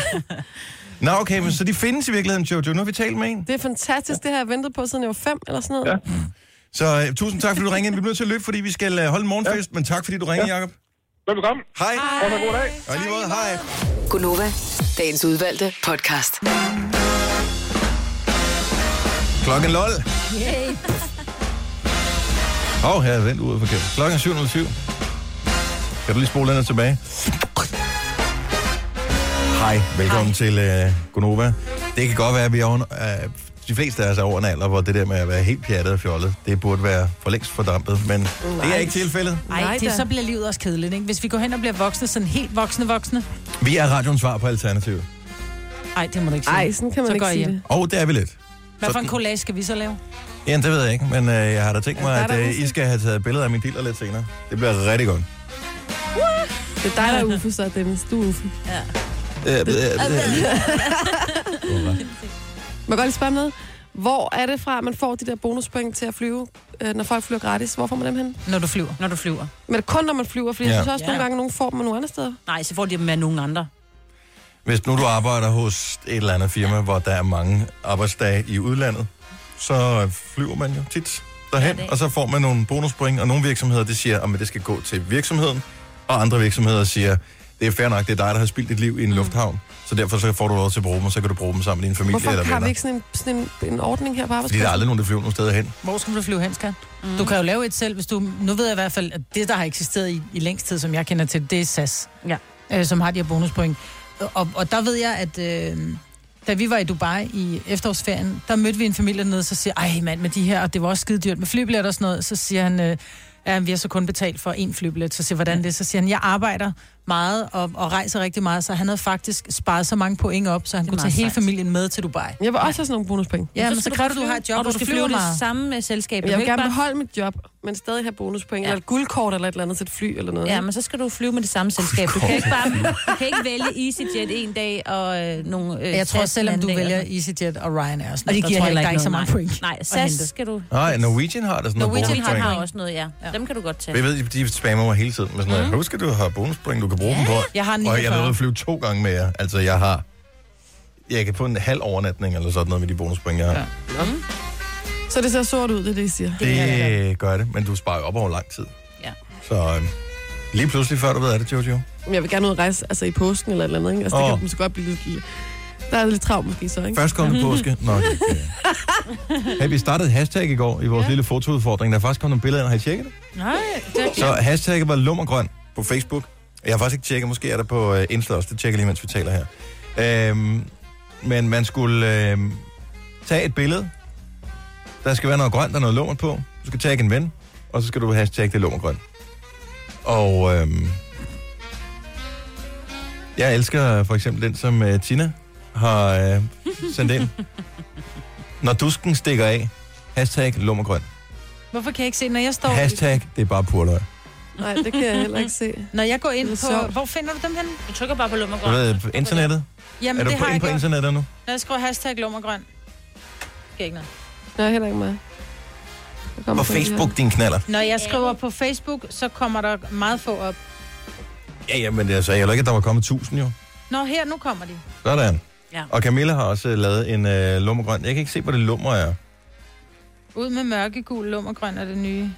Nå, okay, men så de findes i virkeligheden, Jojo. Nu har vi talt med en. Det er fantastisk, det har jeg ventet på, siden jeg var fem eller sådan noget. Ja. Så uh, tusind tak, fordi du ringede ind. Vi bliver nødt til at løbe, fordi vi skal uh, holde en morgenfest. Ja. Men tak, fordi du ringede, Jacob. Velbekomme. Hej. Ha' en god dag. Og i lige måde, hej. Gunova, dagens udvalgte podcast. Klokken lol. Åh, oh, her er vendt ude forkert. Klokken er syv nul syv. Kan du lige spole den tilbage? Hej, velkommen Hej. til uh, Gunova. Det kan godt være, at vi er over, uh, de fleste af os er over en alder, hvor det der med at være helt pjattet og fjollet, det burde være for længst fordampet, men Nej. det er ikke tilfældet. Ej, Nej det, da. så bliver livet også kedeligt, ikke? Hvis vi går hen og bliver voksne, sådan helt voksne voksne. Vi er radioens svar på Alternativet. Ej, det må du ikke sige. Ej, sådan kan man Så ikke går I sige hjem. det. Og det er vi lidt. Hvad for Sådan. en collage skal vi så lave? Ja, det ved jeg ikke, men uh, jeg har da tænkt mig, Ja, der at er der uh, Uffe. I skal have taget billeder af min diller lidt senere. Det bliver rigtig godt. Det er dig, der er Uffe, så Dennis. Du er Uffe. Øh, øh, øh, øh. Må jeg godt lige spørge om noget? Hvor er det fra, at man får de der bonuspoint til at flyve, øh, når folk flyver gratis? Hvor får man dem hen? Når du flyver. Når du flyver. Men det er kun, når man flyver, fordi Ja. jeg synes også, Ja. nogle gange, nogen får dem nogle andre steder. Nej, så får de dem med nogen andre. Hvis nu du arbejder hos et eller andet firma, hvor der er mange arbejdsdage i udlandet, så flyver man jo tit derhen, Ja, det- og så får man nogle bonuspoint, og nogle virksomheder, det siger, at det skal gå til virksomheden, og andre virksomheder siger, det er fair nok, det er dig, der har spildt dit liv i en mm. lufthavn, så derfor så får du lov til at bruge dem, og så kan du bruge dem sammen med din familie Hvorfor eller har venner. vi ikke sådan en, sådan en, en ordning her på Fordi arbejdspladsen? der er aldrig nogen, der flyver nogen steder hen. Hvor skal du flyve hen, skat? Mm. Du kan jo lave et selv, hvis du... Nu ved jeg i hvert fald, at det, der har eksisteret i, i længst tid, som jeg kender til, det er S A S, Ja. øh, som har de her bonuspoint. Og, og der ved jeg, at øh, da vi var i Dubai i efterårsferien, der mødte vi en familie dernede, så siger ej mand, med de her, og det var også skide dyrt med flybilletter og sådan noget, så siger han, øh, ja, vi har så kun betalt for én flybillet, så siger hvordan det, så siger han, jeg arbejder meget og, og rejser rigtig meget, så han havde faktisk sparet så mange point op, så han kunne tage meget hele sejt. familien med til Dubai. Jeg vil også have sådan nogle bonuspoint. Ja, men så skal kræver du, bare du har et flyve, job, og du skal flyve det meget. samme med selskabet. Jeg Du vil kan gerne ikke bare- beholde mit job, men stadig have bonuspoint. Ja. Eller et guldkort eller et eller andet til et fly eller noget. Ja, men så skal du flyve med det samme selskab. Du kan ikke bare du kan ikke vælge EasyJet en dag og øh, nogle øh, Jeg tror, SAS selvom en du anden dag, vælger EasyJet og Ryanair, og, sådan og de noget, giver der tror jeg heller ikke, der er ikke ikke så noget, mange point. Nej, at SAS hente. skal du... Nej, Norwegian har der sådan noget Norwegian har, bonuspoint. har også noget, ja. Ja. Dem kan du godt tage. Jeg ved, de spammer mig hele tiden med sådan noget. Husk, at du har bonuspoint, du kan bruge dem på. Jeg har Og jeg har niogfyrre. været ude at flyve to gange med jer. Altså, jeg har... Jeg kan få en halv overnatning eller sådan noget med de bonuspoint, jeg har. Ja. Ja. Så det ser sort ud, det er det, I siger. Det gør det, men du sparer jo op over lang tid. Ja. Så øh, lige pludselig, før du ved af det, Jojo. Men jeg vil gerne ud og rejse altså i påsken eller et eller andet, ikke? Altså, det Åh. kan måske godt blive lidt... lidt- Der er lidt travlt måske så, ikke? Først kom det påske. Nå, okay. Hey, vi startede et hashtag i går i vores ja. lille fotoudfordring. Der er faktisk kommet nogle billeder, har I tjekket det? Nej, det er Så hashtagget var lummergrøn på Facebook. Jeg har faktisk ikke tjekket, måske er der på uh, Insta også. Det tjekker lige, mens vi taler her. Øhm, men man skulle øhm, tage et billede. Der skal være noget grønt og noget lummer på. Du skal tagge en ven, og så skal du hashtagge det lummergrøn. Og øhm, jeg elsker for eksempel den, som uh, Tina har uh, sendt ind. Når dusken stikker af, hashtag lummergrøn. Hvorfor kan jeg ikke se, når jeg står... Hashtag, det er bare purløg. Nej, det kan jeg heller ikke se. Når jeg går ind Det på... er sjovt. Hvor finder du dem henne? Du trykker bare på Du lummergrøn. ved, på internettet? Jamen, Er du det på, har inde jeg på gjort. internettet nu? Når jeg skriver hashtag lummergrøn. Skal ikke noget. Nej, heller ikke mig. Der kommer På sådan Facebook, din knaller. Når jeg skriver på Facebook, så kommer der meget få op. Ja, ja, men jeg sagde heller ikke, at der var kommet tusind jo. Nå, her, nu kommer de. Sådan. Ja. Og Camilla har også øh, lavet en øh, lummergrøn. Jeg kan ikke se, hvor det lummer er. Ud med mørkegul lummergrøn er det nye.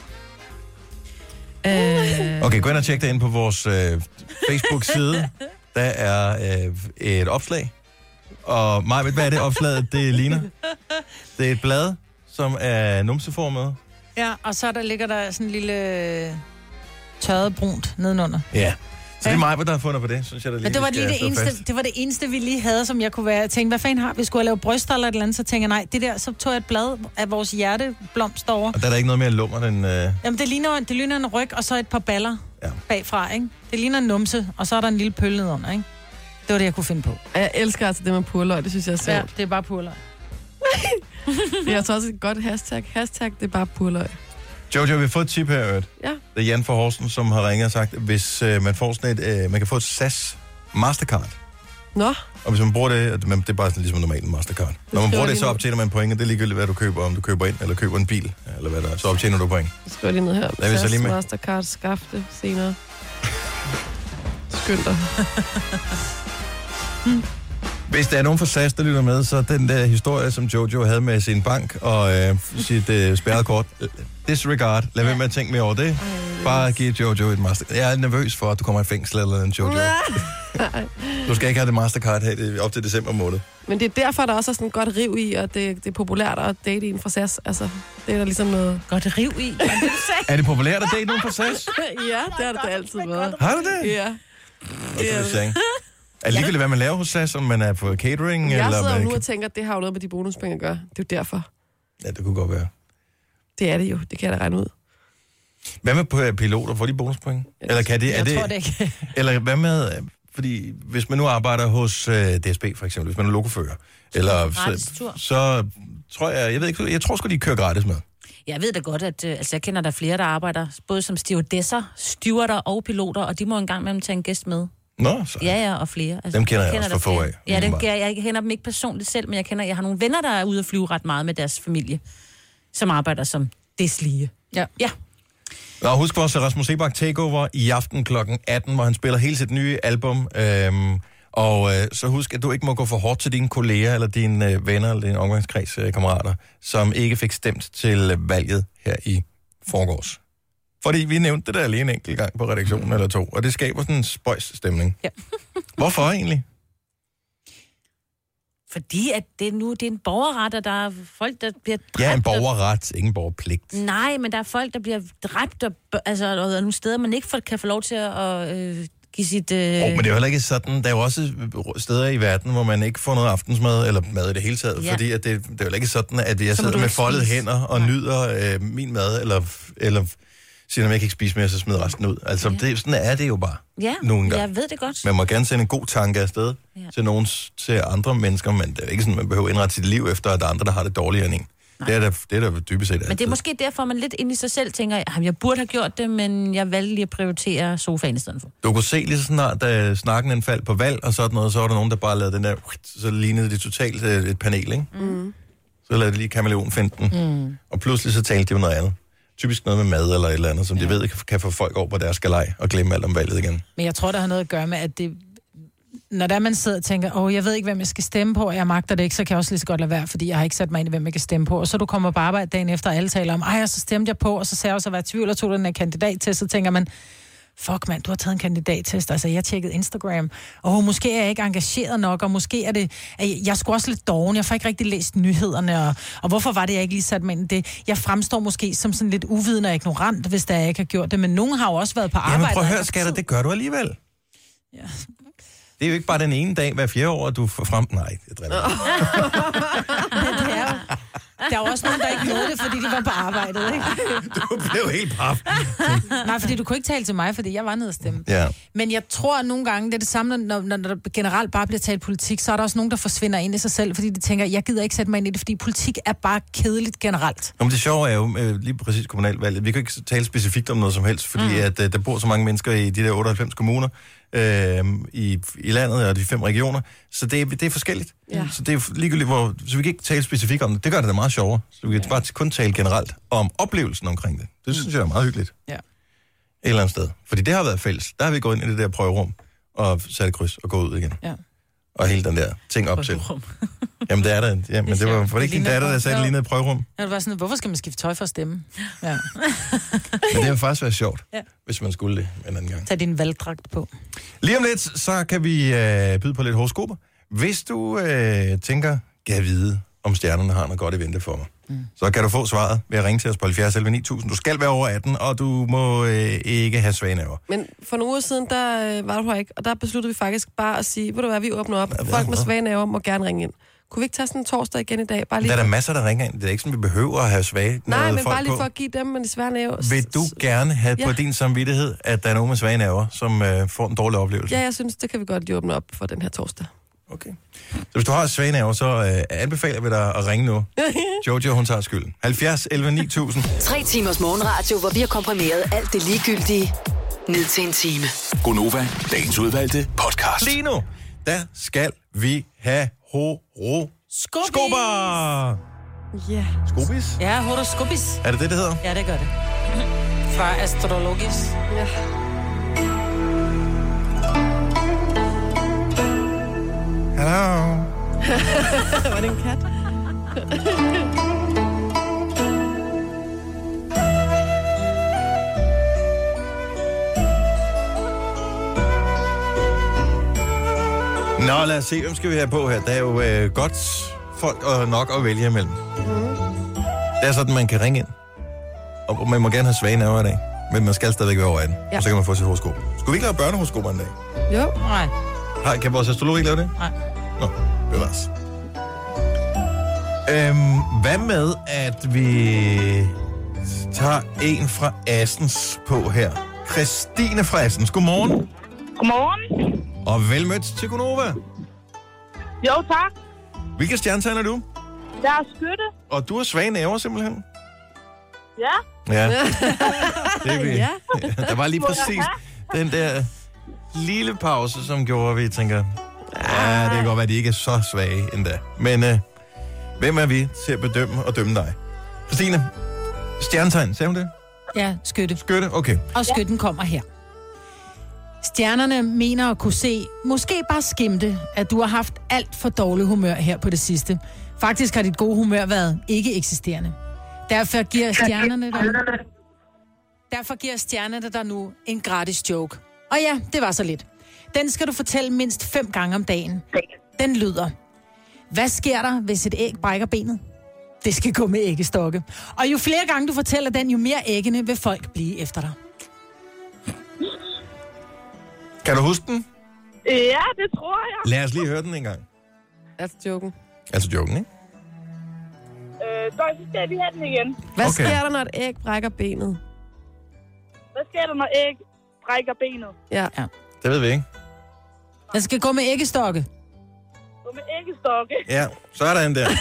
Øh, Okay, gå ind og tjek det ind på vores øh, Facebook-side. Der er øh, et opslag. Og Maj, hvad er det opslaget, det ligner? Det er et blad, som er numseformet. Ja, og så der ligger der sådan en lille øh, tørret brunt nedenunder. Ja. Så det er mig, der har fundet på det, synes jeg, der lige Men det var vi lige skal det slå eneste, fast. det var det eneste, vi lige havde, som jeg kunne være. Jeg tænkte, hvad fanden har vi? Skulle jeg lave bryster eller et eller andet? Så tænker jeg, nej, det der, så tog jeg et blad af vores hjerteblomst over. Og der er der ikke noget mere lummer end... Øh... Jamen, det ligner, det ligner en ryg, og så et par baller Ja. bagfra, ikke? Det ligner en numse, og så er der en lille pølle nedenunder, ikke? Det var det, jeg kunne finde på. Og jeg elsker altså det med purløg, det synes jeg er Ja, sjovt. det er bare purløg. Det er altså også et godt hashtag. Hashtag, det er bare purløg. Jojo, vi har fået et tip her, øvrigt. Ja. Det er Jan fra Horsen, som har ringet og sagt, at hvis øh, man får sådan et, øh, man kan få et S A S Mastercard. Nå, Og hvis man bruger det, man, det er bare sådan ligesom normalt en Mastercard. Når man skriver bruger det, lige så ned. optjener man point, og det er ligegyldigt, hvad du køber. Om du køber ind, eller køber en bil, eller hvad der er, så optjener du point. så skriver jeg lige ned her. er vi så lige med. Mastercard, skafte senere. Skynd dig. Hvis der er nogen fra S A S, der lytter med, så den der historie, som Jojo havde med sin bank og øh, sit øh, spærrede kort, disregard, lad være med at tænke mere over det. Bare giv Jojo et master. Jeg er nervøs for, at du kommer i fængsel eller en Jojo. Du skal ikke have det Mastercard her op til december måned. Men det er derfor, der også er sådan et godt riv i, og det, det er populært at date en fra S A S. Altså, det er der ligesom noget... godt riv i. Er det populært at date nogen fra S A S? Ja, det har det da altid været. Har du det? Ja. Det er det. Er det ligegyldigt, hvad man laver hos S A S, om man er på catering? Jeg eller sidder jo man... nu og tænker, at det har jo noget med de bonuspenge at gøre. Det er jo derfor. Ja, det kunne godt være. Det er det jo. Det kan jeg da regne ud. Hvad med piloter? Får de bonuspoint? Eller kan det, er Jeg det, tror det ikke. Eller hvad med, fordi hvis man nu arbejder hos uh, D S B for eksempel, hvis man er lokofører, eller Gratis så, tur. så tror jeg, jeg ved ikke, jeg tror sgu, de kører gratis med. Jeg ved da godt, at øh, altså, jeg kender der flere, der arbejder både som stewardesser, stewarder og piloter, og de må engang mellem tage en gæst med. Nå, så. Ja, ja, og flere. Altså, Dem kender jeg, jeg kender også for få af. Ja, dem, jeg, jeg kender dem ikke personligt selv, men jeg kender, jeg har nogle venner, der er ude at flyve ret meget med deres familie, som arbejder som deslige. Ja. Ja. Og husk vores Rasmus Sebak Takeover i aften klokken atten, hvor han spiller hele sit nye album. Øhm, og øh, så husk, at du ikke må gå for hårdt til dine kolleger, eller dine øh, venner, eller dine omgangskreds øh, kammerater, som ikke fik stemt til valget her i forgårs. Fordi vi nævnte det der lige en enkelt gang på redaktionen eller to, og det skaber sådan en spøjs stemning. Ja. Hvorfor egentlig? Fordi at det nu det er en borgerret, og der er folk, der bliver dræbt. Ja, en borgerret, ikke en borgerpligt. Nej, men der er folk, der bliver dræbt, og, altså, og der er nogle steder, man ikke kan få lov til at øh, give sit... Øh... Oh, men det er jo heller ikke sådan. Der er jo også steder i verden, hvor man ikke får noget aftensmad, eller mad i det hele taget. Ja. Fordi at det, det er jo ikke sådan, at jeg sidder med foldede hænder og Nej. nyder øh, min mad, eller... eller siger, at jeg kan ikke spise mere, så smider resten ud. Altså, ja. det, sådan er det jo bare. Ja, nogle gange. jeg ved det godt. Man må gerne sende en god tanke afsted ja. til, nogen, til andre mennesker, men det er ikke sådan, man behøver indrette sit liv efter, at der er andre, der har det dårligere end en. Det er, der, det er der dybest set altid. Men det er måske derfor, man lidt inde i sig selv tænker, at jeg burde have gjort det, men jeg valgte lige at prioritere sofaen i stedet for. Du kunne se lige så snart, da snakken en faldt på valg og sådan noget, så var der nogen, der bare lavede den der, så lignede det totalt et panel, ikke? Mm. Så lavede de lige kameleonfinten, mm. og pludselig så talte de jo noget andet. Typisk noget med mad eller et eller andet, som ja. de ved kan få folk over på deres galej og glemme alt om valget igen. Men jeg tror, der har noget at gøre med, at det... Når der man sidder og tænker, åh, jeg ved ikke, hvem jeg skal stemme på, og jeg magter det ikke, så kan jeg også lige så godt lade være, fordi jeg har ikke sat mig ind i, hvem jeg kan stemme på. Og så du kommer på arbejde dagen efter, og alle taler om, ej, så stemte jeg på, og så ser jeg også at være i tvivl, og tog den her kandidat til, så tænker man, fuck mand, du har taget en kandidattest. Altså, jeg tjekkede Instagram, og måske er jeg ikke engageret nok, og måske er det... Jeg, jeg er sgu også lidt doven, jeg får ikke rigtig læst nyhederne, og, og hvorfor var det, jeg ikke lige sat mig ind i det? Jeg fremstår måske som sådan lidt uvidende og ignorant, hvis der jeg ikke har gjort det, men nogen har jo også været på arbejde. Jamen prøv at høre, skatter, det gør du alligevel. Ja. Det er jo ikke bare den ene dag hver fjerde år, at du får frem... Nej, det driller ikke. Men det er jo... Der er også nogen, der ikke nåede det, fordi de var på arbejdet, ikke? Du blev helt paf. Nej, fordi du kunne ikke tale til mig, fordi jeg var nede og stemme. Ja. Men jeg tror, at nogle gange, det er det samme, når, når der generelt bare bliver talt politik, så er der også nogen, der forsvinder ind i sig selv, fordi de tænker, jeg gider ikke sætte mig ind i det, fordi politik er bare kedeligt generelt. Nå, men det sjove er jo øh, lige præcis kommunalvalget. Vi kan ikke tale specifikt om noget som helst, fordi mm. at, øh, der bor så mange mennesker i de der otteoghalvfems kommuner øh, i, i landet og de fem regioner, så det, det er forskelligt. Ja. Så det er ligegyldigt, hvor, så vi kan ikke tale specifikt om det. Det gør det da meget sjovere. Så vi kan ja. bare kun tale generelt om oplevelsen omkring det. Det synes jeg er meget hyggeligt. Ja. Et eller andet sted. Fordi det har været fælles. Der har vi gået ind i det der prøverum og sat kryds og gået ud igen. Ja. Og hele den der ting op til. Jamen det er det. Ja, men det, det var, var det ikke din datter, der sagde, det lignede et prøverum? Ja, det var sådan, hvorfor skal man skifte tøj for at stemme? Ja. Men det har faktisk været sjovt, ja. hvis man skulle det en anden gang. Tag din valgdragt på. Lige om lidt, så kan vi øh, byde på lidt horoskoper. Hvis du øh, tænker, kan jeg vide, om stjernerne har noget godt i vente for mig, mm. så kan du få svaret ved at ringe til os på halvfjerds elleve ni tusind. Du skal være over atten, og du må øh, ikke have svage nerver. Men for nogle uger siden, der øh, var du her ikke, og der besluttede vi faktisk bare at sige, ved du hvad, vi åbner op. Folk med svage nerver må gerne ringe ind. Kunne vi ikke tage sådan en torsdag igen i dag? Bare lige der er for... der masser, der ringer ind. Det er ikke sådan, vi behøver at have svage Nej, men folk bare lige på. for at give dem med de svære nerver. Vil du gerne have ja. på din samvittighed, at der er nogen med svage nerver, som øh, får en dårlig oplevelse? Ja, jeg synes, det kan vi godt lige åbne op for den her torsdag. Okay. Så hvis du har svage nerver, så øh, anbefaler vi dig at ringe nu. Jojo, hun tager skylden. halvfjerds elleve ni tusind. Tre timers morgenradio, hvor vi har komprimeret alt det ligegyldige ned til en time. Gonova, dagens udvalgte podcast. Lige nu, der skal vi have horo... Skobis! Skober! Ja. Skobis? Ja, horoskopis. Er det det, det hedder? Ja, det gør det. Fra Astrologis. Ja. Hallo. Var det en kat? Nå, lad os se, hvem skal vi have på her? Der er jo øh, godt folk og nok at vælge imellem. Mm. Det er sådan, man kan ringe ind. Og man må gerne have svage nerver i dag. Men man skal stadigvæk være over atten. Ja. Og så kan man få sit horoskop. Skulle vi ikke lave børnehoroskoper en dag? Jo. Nej. Nej, kan vores astrolog ikke lave det? Nej. Nå, bevares. Øhm, hvad med, at vi tager en fra Assens på her? Christine fra Assens. Godmorgen. Godmorgen. Og velmødt til Gonova. Jo, tak. Hvilke stjernetegn er du? Jeg er skytte. Og du er svage nerver, simpelthen? Ja. Ja. Det er vi. Ja. Der var lige præcis den der lille pause, som gjorde, at vi tænker, ja, det kan godt være, at de ikke er så svage endda. Men øh, hvem er vi til at bedømme og dømme dig? Christine, stjernetegn, sagde hun det? Ja, skytte. Skytte, okay. Og skytten kommer her. Stjernerne mener at kunne se, måske bare skimte, at du har haft alt for dårlig humør her på det sidste. Faktisk har dit gode humør været ikke eksisterende. Derfor giver stjernerne dig, derfor giver stjernerne dig nu en gratis joke. Og ja, det var så lidt. Den skal du fortælle mindst fem gange om dagen. Den lyder: hvad sker der, hvis et æg brækker benet? Det skal gå med æggestokke. Og jo flere gange du fortæller den, jo mere æggene vil folk blive efter dig. Kan du huske den? Ja, det tror jeg. Lad os lige høre den en gang. Altså joken. Altså joken, ikke? Øh, så skal vi have den igen. Hvad Okay. sker der, når et æg brækker benet? Hvad sker der, når æg brækker benet? Ja. Ja. Det ved vi ikke. Den skal gå med æggestokke. Gå med æggestokke. Ja, så er der en der.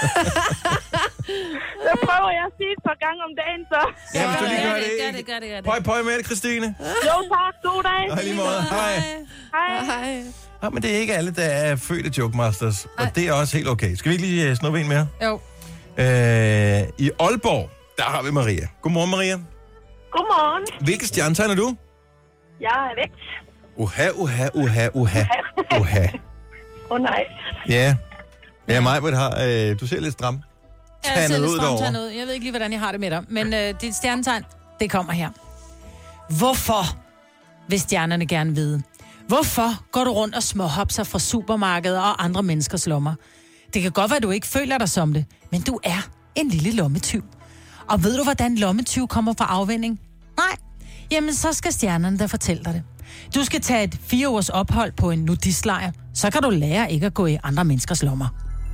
Så prøver jeg at sige et par gange om dagen, så. Ja, hvis du lige gør det. Gør det, gør det, gør det. Pøj, pøj med det, Christine. Jo tak, god dag. Og i lige måde. Hej. Hej. Hej. Ja, men det er ikke alle, der er født af Jokemasters, og det er også helt okay. Skal vi ikke lige uh, snuppe en mere? Jo. Uh, I Aalborg, der har vi Maria. Godmorgen, Maria. Godmorgen. Hvilke stjernetegn er du? Jeg er væk. Uha, uha, uha, uha, uha. Åh oh, nej. Ja. Ja, Majbert har... Uh, du ser lidt stram. Jeg ser Tandet lidt ud stramt derovre. tandet ud. Jeg ved ikke lige, hvordan jeg har det med dig. Men øh, dit stjernetegn, det kommer her. Hvorfor, vil stjernerne gerne vide, hvorfor går du rundt og småhopser fra supermarkeder og andre menneskers lommer? Det kan godt være, at du ikke føler dig som det, men du er en lille lommetyv. Og ved du, hvordan lommetyv kommer fra afvinding? Nej. Jamen, så skal stjernerne da fortælle dig det. Du skal tage et fire ugers ophold på en nudistlejr, så kan du lære ikke at gå i andre menneskers lommer.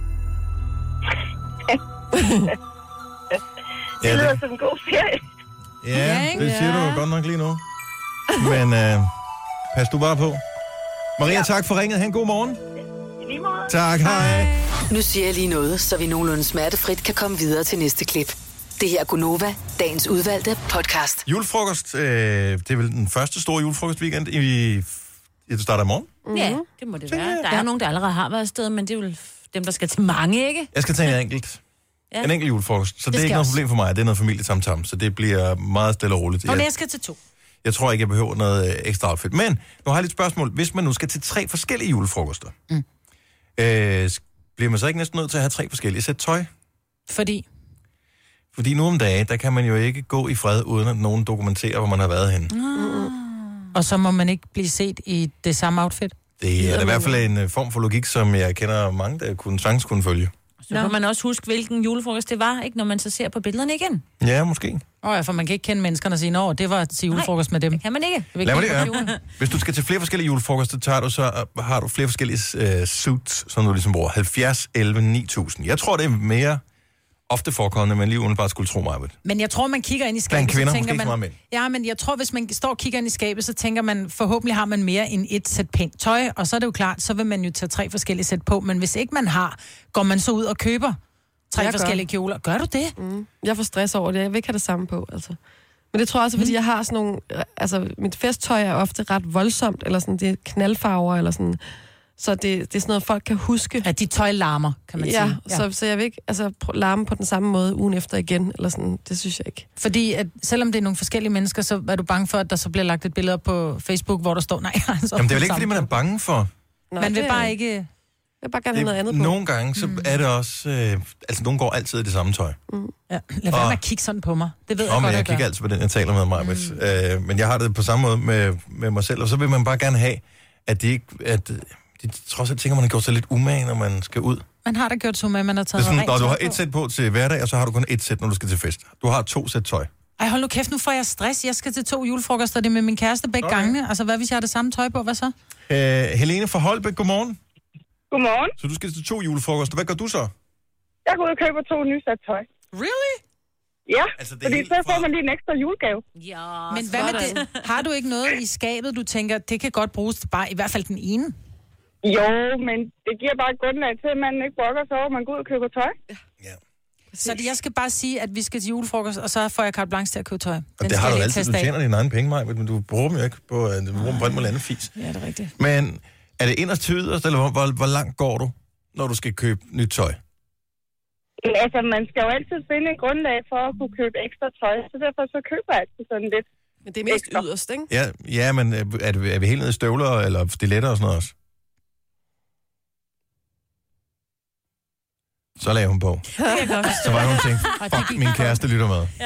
Det Ja, lyder det, som en god ferie. ja, Ja, ikke? det siger du godt nok lige nu. Men uh, pas du bare på. Maria, tak for ringet. Ha' en god morgen. I lige måde. Tak, hej. Nu siger jeg lige noget, så vi nogenlunde smertefrit kan komme videre til næste klip. Det her er Gunova, dagens udvalgte podcast. Julefrokost, øh, det er vel den første store julefrokostweekend i... Det starter i morgen. Mm-hmm. Ja, det må det være. Der er jo nogen, der allerede har været afsted, men det er vel dem, der skal til mange, ikke? Jeg skal tage en enkelt. Ja. En enkelt julefrokost. Så det, det er skal ikke noget også. problem for mig. Det er noget familiesamtam, så det bliver meget stille og roligt. Og Jeg, jeg skal til to. jeg tror ikke, jeg behøver noget øh, ekstra outfit. Men nu har jeg lidt spørgsmål. Hvis man nu skal til tre forskellige julefrokoster, mm. øh, bliver man så ikke næsten nødt til at have tre forskellige sæt tøj? Fordi Fordi nu om dagen, der kan man jo ikke gå i fred, uden at nogen dokumenterer, hvor man har været henne. Og så må man ikke blive set i det samme outfit. Det er da i hvert fald en øh, form for logik, som jeg kender mange, der kunne sagtens kunne følge. Så kan man også huske, hvilken julefrokost det var, ikke, når man så ser på billederne igen. Ja, måske. Åh oh ja, for man kan ikke kende menneskerne og sige, nå, det var til julefrokost med dem. Det kan man ikke. Jeg vil Lad mig ikke lige kigge på høre. Hvis du skal til flere forskellige julefrokoster, tager du så, har du flere forskellige uh, suits, som du ligesom bruger. halvfjerds elleve ni tusind. Jeg tror, det er mere ofte forekommende, men lige uden bare skulle tro mig. Men jeg tror, man kigger ind i skabet, Blandt kvinder, så tænker måske ikke så man... meget Ja, men jeg tror, hvis man står og kigger ind i skabet, så tænker man, forhåbentlig har man mere end et sæt pænt tøj, og så er det jo klart, så vil man jo tage tre forskellige sæt på, men hvis ikke man har, går man så ud og køber tre Jeg gør. forskellige kjoler. Gør du det? Mm. Jeg får stress over det. Jeg vil ikke have det samme på, altså. Men det tror jeg også, fordi jeg har sådan nogle... Altså, mit festtøj er ofte ret voldsomt, eller sådan, det er knaldfarver, eller sådan... Så det, det er sådan noget, folk kan huske. At de tøj larmer, kan man ja, sige. Ja, så, så jeg vil ikke altså, pr- larme på den samme måde ugen efter igen, eller sådan. Det synes jeg ikke. Fordi at, selvom det er nogle forskellige mennesker, så er du bange for, at der så bliver lagt et billede op på Facebook, hvor der står, nej, altså, Jamen, det er vel ikke, fordi man er bange for... Nå, man vil det, bare ikke... Jeg vil bare gerne have noget andet på. Nogle gange, så er det også... Øh, altså, nogen går altid i det samme tøj. Mm. Ja, lad være Og- med at kigge sådan på mig. Det ved jeg Nå, men godt, jeg jeg kigger gør. altid på den, jeg taler med mig. Mm. Øh, men jeg har det på samme måde med, med mig selv, og så vil man bare gerne have, at de ikke... At, de trods alt tænker, man har gjort sig lidt umage, når man skal ud. Man har da gjort så med, at man har Det taget er sådan, noget når rent du tøj har på. et sæt på til hverdag, og så har du kun et sæt, når du skal til fest. Du har to sæt tøj. Ej, hold nu kæft, nu får jeg stress. Jeg skal til to julefrokoster, det er med min kæreste begge Okay. gange. Altså, hvad hvis jeg har det samme tøj på? Hvad så? Øh, Helene fra Holbæk, godmorgen. Godmorgen. Så du skal til to julefrokoster. Hvad gør du så? Jeg går ud og køber to nye sæt tøj. Really? Ja, Altså, det er fordi helt så får fra- man lige en ekstra julegave. Ja, Men hvad med det? Har du ikke noget i skabet, du tænker, det kan godt bruges til bare i hvert fald den ene? Jo, men det giver bare et grundlag til, at man ikke brokker sig over, at man går ud og køber tøj. Ja. Så jeg skal bare sige, at vi skal til julefrokost, og så får jeg carte blanche til at købe tøj. Den og det har du altid. Du tjener dine egne penge, Maja, men du bruger dem jo ikke på, du bruger dem på alt muligt andet fis. Ja, det er rigtigt. Men er det inderst til yderst, eller hvor, hvor, hvor langt går du, når du skal købe nyt tøj? Altså, man skal jo altid finde et grundlag for at kunne købe ekstra tøj, så derfor så køber jeg altid sådan lidt. Men det er mest yderst, ikke? Ja, ja, men er, det, er vi helt nede i støvler, eller stiletter og sådan noget også? Så lagde hun på. Så var hun tænkt, fuck, min kæreste lytter med. Ja.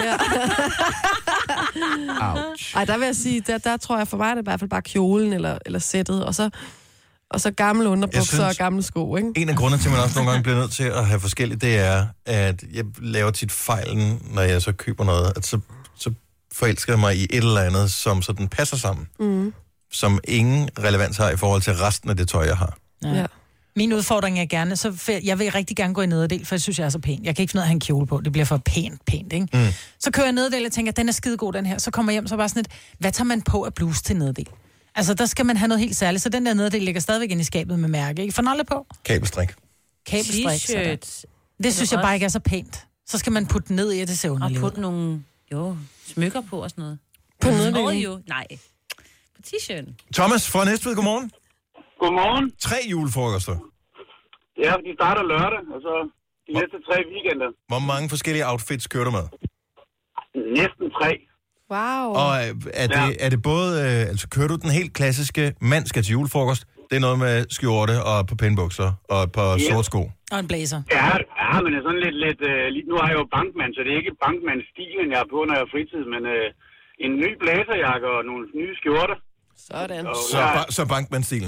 Ouch. Ej, der vil jeg sige, der, der tror jeg for mig, det er i hvert fald bare kjolen eller, eller sættet, og så, og så gamle underbukser synes, og gamle sko, ikke? En af grundene til, at man også nogle gange bliver nødt til at have forskelligt, det er, at jeg laver tit fejlen, når jeg så køber noget, at så, så forelsker jeg mig i et eller andet, som sådan passer sammen. Mm. Som ingen relevans har i forhold til resten af det tøj, jeg har. Ja. Ja. Min udfordring er gerne, så jeg vil rigtig gerne gå i nederdel, for jeg synes, jeg er så pæn. Jeg kan ikke finde ud af at have en kjole på. Det bliver for pænt, pænt, ikke? Mm. Så kører jeg nederdel og tænker, den er skidegod, den her. Så kommer jeg hjem, så bare sådan et, hvad tager man på af bluse til nederdel? Altså, der skal man have noget helt særligt. Så den der nederdel ligger stadigvæk inde i skabet med mærke, ikke? Får den aldrig på? Kabelstrik. Kabelstrik, sådan. Det synes jeg bare ikke er så pænt. Så skal man putte ned i, at det ser underligt ud. Og putte nogle, jo, smykker på og sådan noget. På nederdelen? Oh, jo, nej. På t-shirten. Thomas fra Næstved, godmorgen. Godmorgen. Tre julefrokoster. Ja, de starter lørdag, og så de Hvor... næste tre weekender. Hvor mange forskellige outfits kører du med? Næsten tre. Wow. Og er det, er det både, øh, altså kører du den helt klassiske, mand skal til julefrokost, det er noget med skjorte og på pindbukser og et par yeah. sorte sko? Og en blazer. Ja, ja, men det er sådan lidt, lidt uh, lige, nu har jeg jo bankmand, så det er ikke bankmand-stilen, jeg har på, når jeg har fritid, men uh, en ny blazerjakke og nogle nye skjorter. Sådan. Og, så, ja. ba- så bankmand-stilen?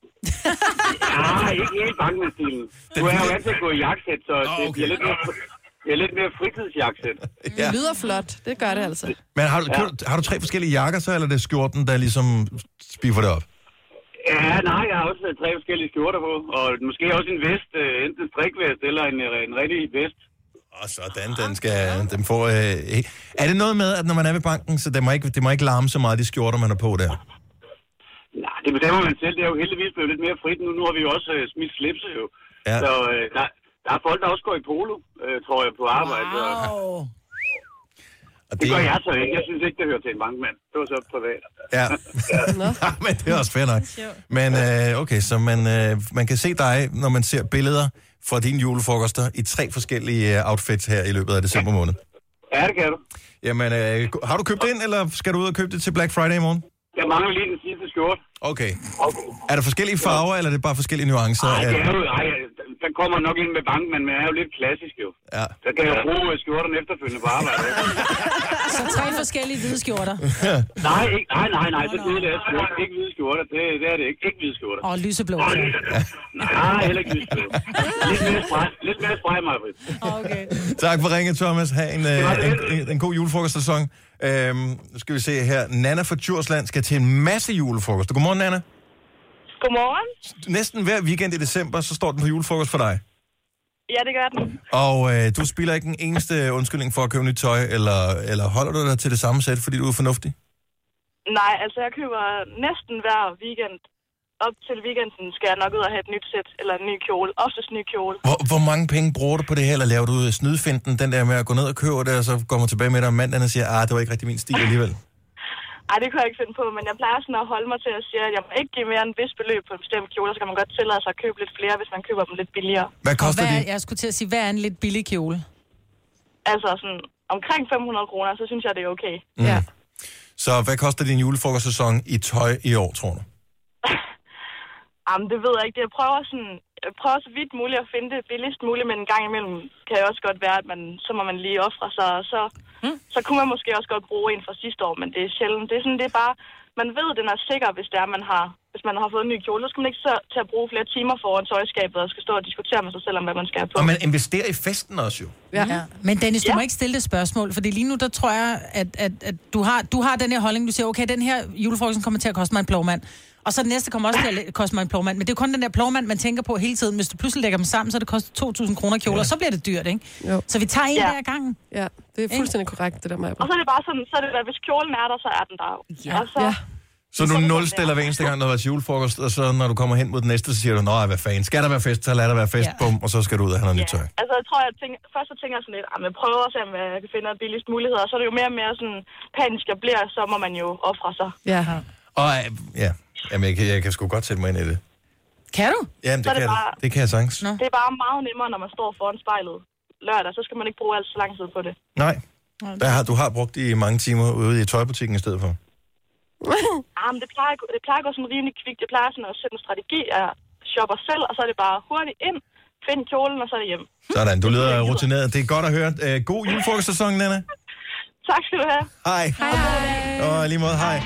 Ja, ikke helt bankmand-stilen. Du er jo vant til at gå i jakkesæt, så oh, okay. det er lidt mere... Det er lidt mere fritidsjakkesæt. Ja. Det lyder flot. Det gør det altså. Men har du, ja. kørt, har du tre forskellige jakker så, eller er det skjorten, der ligesom spiffer det op? Ja, nej, jeg har også tre forskellige skjorter på. Og måske også en vest, enten en strikvest eller en, en rigtig vest. Og sådan, den skal... Den får, øh, er det noget med, at når man er ved banken, så det må ikke, det må ikke larme så meget, de skjorter, man har på der? Nej, det bestemmer man selv. Det er jo heldigvis blevet lidt mere frit nu. Nu har vi jo også øh, smidt slipse jo. Ja. Så øh, der, der er folk, der også går i polo, øh, tror jeg, på arbejde. Wow. Og det, det gør jeg så ikke. Jeg synes ikke, det hører til en bankmand. Det var så privat. Ja, ja. Men det er også fair nok. Men øh, okay, så man, øh, man kan se dig, når man ser billeder fra dine julefrokoster i tre forskellige øh, outfits her i løbet af december måned. Ja, det kan du. Jamen, øh, har du købt ind, eller skal du ud og købe det til Black Friday i morgen? Jeg mangler lige den sidste skjort. Okay. okay. Er der forskellige farver, eller er det bare forskellige nuancer? Nej, det er jo, ej, der kommer nok ind med banken, men man er jo lidt klassisk jo. Ja. Så kan jeg bruge skjorterne efterfølgende på arbejde. Så tre forskellige hvide skjorter? nej, ikke, nej, nej, nej, det er det skjort. Ikke hvide skjorter, det, det er det ikke. Ikke hvide skjorter. Og lyseblå. Ja. Nej, heller ikke lyseblå. Lidt mere sprej, lidt mere sprej, Marvitt. Okay. Tak for ringet, Thomas. Ha' en, en, en, en, en god julefrokostsæson. Øhm, nu skal vi se her. Nana fra Djursland skal til en masse julefrokoster. Godmorgen, Nana. Godmorgen. Næsten hver weekend i december, så står den på julefrokost for dig. Ja, det gør den. Og øh, du spiller ikke den eneste undskyldning for at købe nyt tøj, eller, eller holder du dig til det samme sæt, fordi du er fornuftig? Nej, altså jeg køber næsten hver weekend. Op til weekenden skal jeg nok ud og have et nyt sæt, eller en ny kjole. Oftest en ny kjole. Hvor, hvor mange penge bruger du på det her, eller laver du snydfinden, den der med at gå ned og købe det, og så går man tilbage med dig om mandagen og siger, ah, det var ikke rigtig min stil alligevel? Ej, det kan jeg ikke finde på, men jeg plejer sådan at holde mig til at sige, at jeg må ikke give mere end et vist beløb på en bestemt kjole, så kan man godt tillade sig at købe lidt flere, hvis man køber dem lidt billigere. Hvad koster hvad, de? Jeg skulle til at sige, hvad er en lidt billig kjole? Altså sådan omkring fem hundrede kroner, så synes jeg, det er okay. Mm. Ja. Så hvad koster din julefrokostsæson i tøj i år, tror du? Jamen, det ved jeg ikke. Jeg prøver, sådan, jeg prøver så vidt muligt at finde det billigst muligt, men en gang imellem kan det også godt være, at man, så må man lige ofre sig, og så, mm. så kunne man måske også godt bruge en fra sidste år, men det er sjældent. Det er sådan, det er bare, man ved, at den er sikker, hvis det er, man har, hvis man har fået en ny kjole, så skal man ikke så, til at bruge flere timer foran tøjskabet, og skal stå og diskutere med sig selv om, hvad man skal have på. Og man investerer i festen også jo. Ja. Ja. Men Dennis, du ja. må ikke stille det spørgsmål, fordi lige nu, der tror jeg, at, at, at du, har, du har den her holdning, du siger, okay, den her julefrokost kommer til at koste mig en plovmand. Og så den næste kommer også til at koste mig en plovmand. Men det er jo kun den der plovmand, man tænker på hele tiden. Hvis du pludselig lægger dem sammen, så det koster to tusind kroner kjoler, ja. Så bliver det dyrt, ikke? Jo. Så vi tager en ja. hver gang. Ja, det er fuldstændig korrekt, det der med. Og så er det bare sådan, så er det der, hvis kjolen er der, så er den der. Ja. Og så, ja. Så du nulstiller hver eneste gang, når der er julefrokost, og så når du kommer hen mod den næste, så siger du, nå, hvad fanden, skal der være fest, så lad der være fest, ja. Bum, og så skal du ud og have noget ja. nyt tøj. Altså, jeg tror, jeg tænker, først så tænker jeg sådan lidt, at jeg prøver at se, om jeg kan finde billigst muligheder, og så er det jo mere og mere sådan, panisk jeg bliver, så må man jo ofre sig. Ja. Og ja, Jamen, jeg, kan, jeg kan sgu godt sætte mig ind i det. Kan du? Jamen, det, det, kan, bare, det kan jeg sagtens. No. Det er bare meget nemmere, når man står foran spejlet lørdag, så skal man ikke bruge alt så lang tid på det. Nej. Der har, du har brugt i mange timer ude i tøjbutikken i stedet for. Jamen, det plejer, det plejer at gå sådan rimelig kvikt. Jeg plejer sådan at sætte en strategi af shopper selv, og så er det bare hurtigt ind, find kjolen, og så er det hjem. Sådan, du lyder rutineret. Det er godt at høre. Uh, god julefrokostsæson, Nana. Tak skal du have. Hej. Hej, hej. Og lige måde, hej.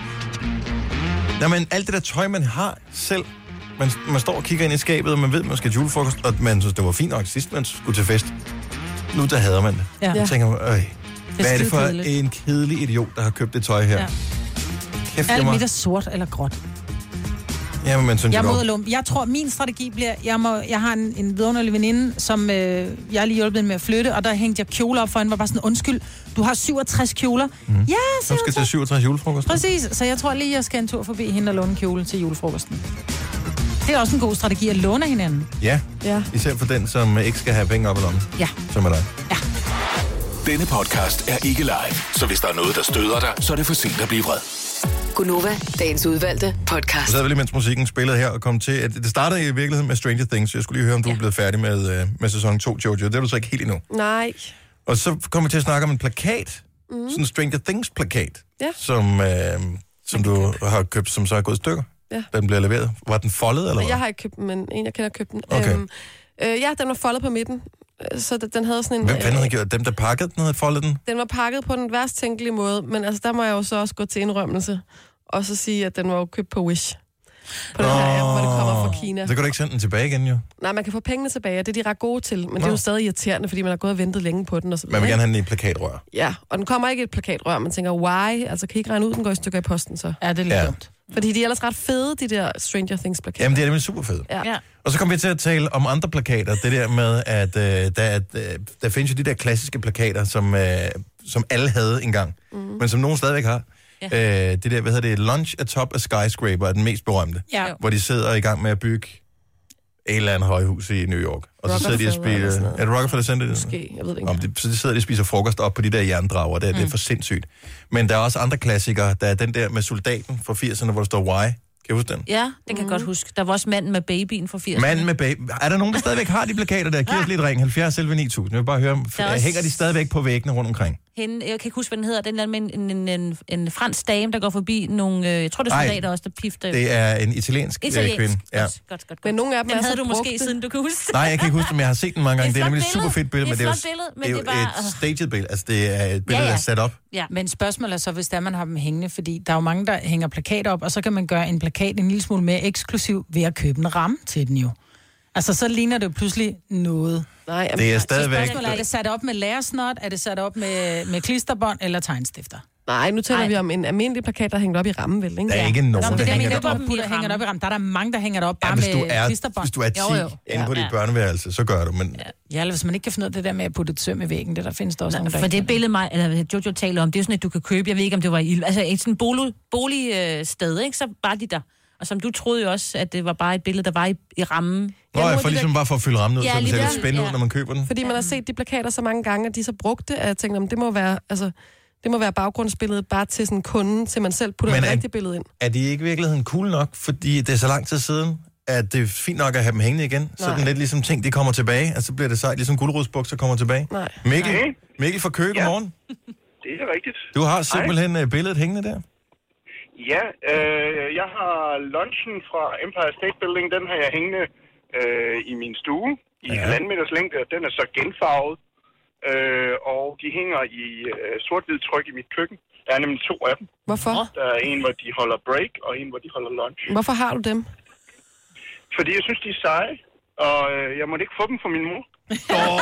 Jamen, alt det der tøj, man har selv, man, man står og kigger ind i skabet, og man ved, man skal til julefrokost, og man synes, det var fint nok sidst, man skulle til fest. Nu, der hader man det. Ja. Jeg tænker, øj, hvad er det for en kedelig idiot, der har købt det tøj her? Ja. Kæft, alt mit er sort eller gråt. Jamen, man synes, jeg, må jeg tror, min strategi bliver... Jeg, må, jeg har en, en vidunderlig veninde, som øh, jeg har lige hjulpet med at flytte, og der hængte jeg kjoler op for hende, var bare sådan, undskyld, du har syvogtres kjoler. Mm. Ja, syvogtres. Du skal til syvogtres julefrokost. Præcis, så jeg tror lige, jeg skal en tur forbi hende og låne kjole til julefrokosten. Det er også en god strategi at låne hinanden. Ja, ja. Især for den, som ikke skal have penge op i lommen. Ja. Som er dig. Ja. Denne podcast er ikke live, så hvis der er noget, der støder dig, så er det for sent at blive vred. Gunova, dagens udvalgte podcast. Så sad vi lige, mens musikken spillede her og kom til, at det startede i virkeligheden med Stranger Things. Jeg skulle lige høre, om du ja. er blevet færdig med, uh, med sæson to, Jojo. Det er du så ikke helt endnu. Nej. Og så kom vi til at snakke om en plakat. Mm. Sådan en Stranger Things-plakat. Ja. Som, uh, som du har købt, som så er gået i stykker. Ja. Den bliver leveret. Var den foldet, eller hvad? Jeg har ikke købt den, men en, jeg kender, har købt den. Okay. Øhm, øh, ja, den var foldet på midten. Så den havde sådan en... Hvem fanden havde gjort? Dem, der pakkede den, havde foldet den? Den var pakket på den værst tænkelige måde, men altså, der må jeg jo så også gå til indrømmelse, og så sige, at den var jo købt på Wish. På den her app, hvor det kommer fra Kina. Så kan du ikke sende den tilbage igen, jo? Nej, man kan få pengene tilbage, og det er de ret gode til, men Nå. det er jo stadig irriterende, fordi man har gået og ventet længe på den. Og så man vil gerne have den i et plakatrør. Ja, og den kommer ikke i et plakatrør. Man tænker, why? Altså, kan I ikke regne ud, den går i stykker i posten, så? Ja, det er lidt ja. dumt. Fordi de er ellers ret fede, de der Stranger Things-plakater. Jamen, det er nemlig super fede. Ja. Ja. Og så kommer vi til at tale om andre plakater. Det der med, at øh, der, øh, der findes jo de der klassiske plakater, som, øh, som alle havde engang, mm. men som nogen stadigvæk har. Ja. Øh, det der, hvad hedder det, Lunch Atop a Skyscraper er den mest berømte. Ja. Hvor de sidder i gang med at bygge et eller andet højhus i New York. Og så sidder de og spiser... Er det Rockefeller Center? Måske, jeg ved det ikke. Om de, så de sidder de og spiser frokost op på de der jerndrager. Det, mm. det er for sindssygt. Men der er også andre klassikere. Der er den der med soldaten fra firserne, hvor der står Why. Kan du huske den? Ja, den kan jeg mm. godt huske. Der var også manden med babyen fra firserne. Manden med baby. Er der nogen, der stadigvæk har de plakater der? Giv os lidt ring. halvfjerds elleve ni tusind. Jeg vil bare høre, også... hænger de stadigvæk på væggene rundt omkring? Hende, jeg kan ikke huske, hvad den hedder. Den der med en, en, en, en fransk dame, der går forbi nogle... Jeg tror, det er soldater også, der pifter. Det er en italiensk, italiensk. kvinde. Ja. Godt, godt, godt. Men nogle af dem den er havde så du måske brugte. siden, du kan huske det. Nej, jeg kan ikke huske det, men jeg har set den mange gange. Det er, det er nemlig et super fedt billede. Det er et flot billede, men det er jo det er et staged billede. Altså, det er et billede, ja, ja. der er sat op. Ja. Men spørgsmålet er så, hvis der man har dem hængende, fordi der er jo mange, der hænger plakater op, og så kan man gøre en plakat en lille smule mere eksklusiv ved at købe en ramme til den jo. Altså, så ligner det jo pludselig noget. Nej, det er stadigvæk... Spørgsmålet, er det sat op med lærersnot, er det sat op med, med klisterbånd eller tegnstifter? Nej, nu taler Ej. vi om en almindelig plakat, der hænger op i rammen, vel? Ikke? Der er ikke nogen, Nå, der, der hænger det op, op, der hænger op i rammen. Der er der mange, der hænger det op bare ja, med er, klisterbånd. Hvis du er ti jo, jo. inde på ja. dit børneværelse, så gør du, men... Ja. ja, eller hvis man ikke kan finde ud af det der med at putte et søm i væggen, det der findes der også Nå, nogle, der for det billede, mig, eller Jojo taler om, det er sådan, at du kan købe, jeg ved ikke, om det var i... Altså, et sådan bolig, boligsted, ikke? Så bare de der... Og som du troede jo også, at det var bare et billede, der var i, i rammen. Nå, jeg får ligesom der... bare for at fylde rammen ud, ja, så det ser lidt spændende ja. ud, når man køber den. Fordi man har set de plakater så mange gange, at de så brugte, at jeg tænkte, det må være, altså, det må være baggrundsbilledet bare til sådan kunden, til man selv putter Men et er, rigtigt billede ind. Er de ikke i virkeligheden cool nok, fordi det er så lang tid siden, at det er fint nok at have dem hængende igen? Nej. Så er den lidt ligesom ting, de kommer tilbage, og så bliver det sejt, ligesom gulerodsbukser kommer tilbage. Nej. Mikkel, Nej. Mikkel fra Køge, godmorgen. Ja. Det er rigtigt. Du har simpelthen Hej. billedet hængende der? Ja, øh, jeg har lunchen fra Empire State Building, den har jeg hængende øh, i min stue i ja. halvanden meters længde. Den er så genfarvet, øh, og de hænger i øh, sort-hvid tryk i mit køkken. Der er nemlig to af dem. Hvorfor? Der er en, hvor de holder break, og en, hvor de holder lunch. Hvorfor har du dem? Fordi jeg synes, de er seje, og øh, jeg måtte ikke få dem fra min mor. Oh,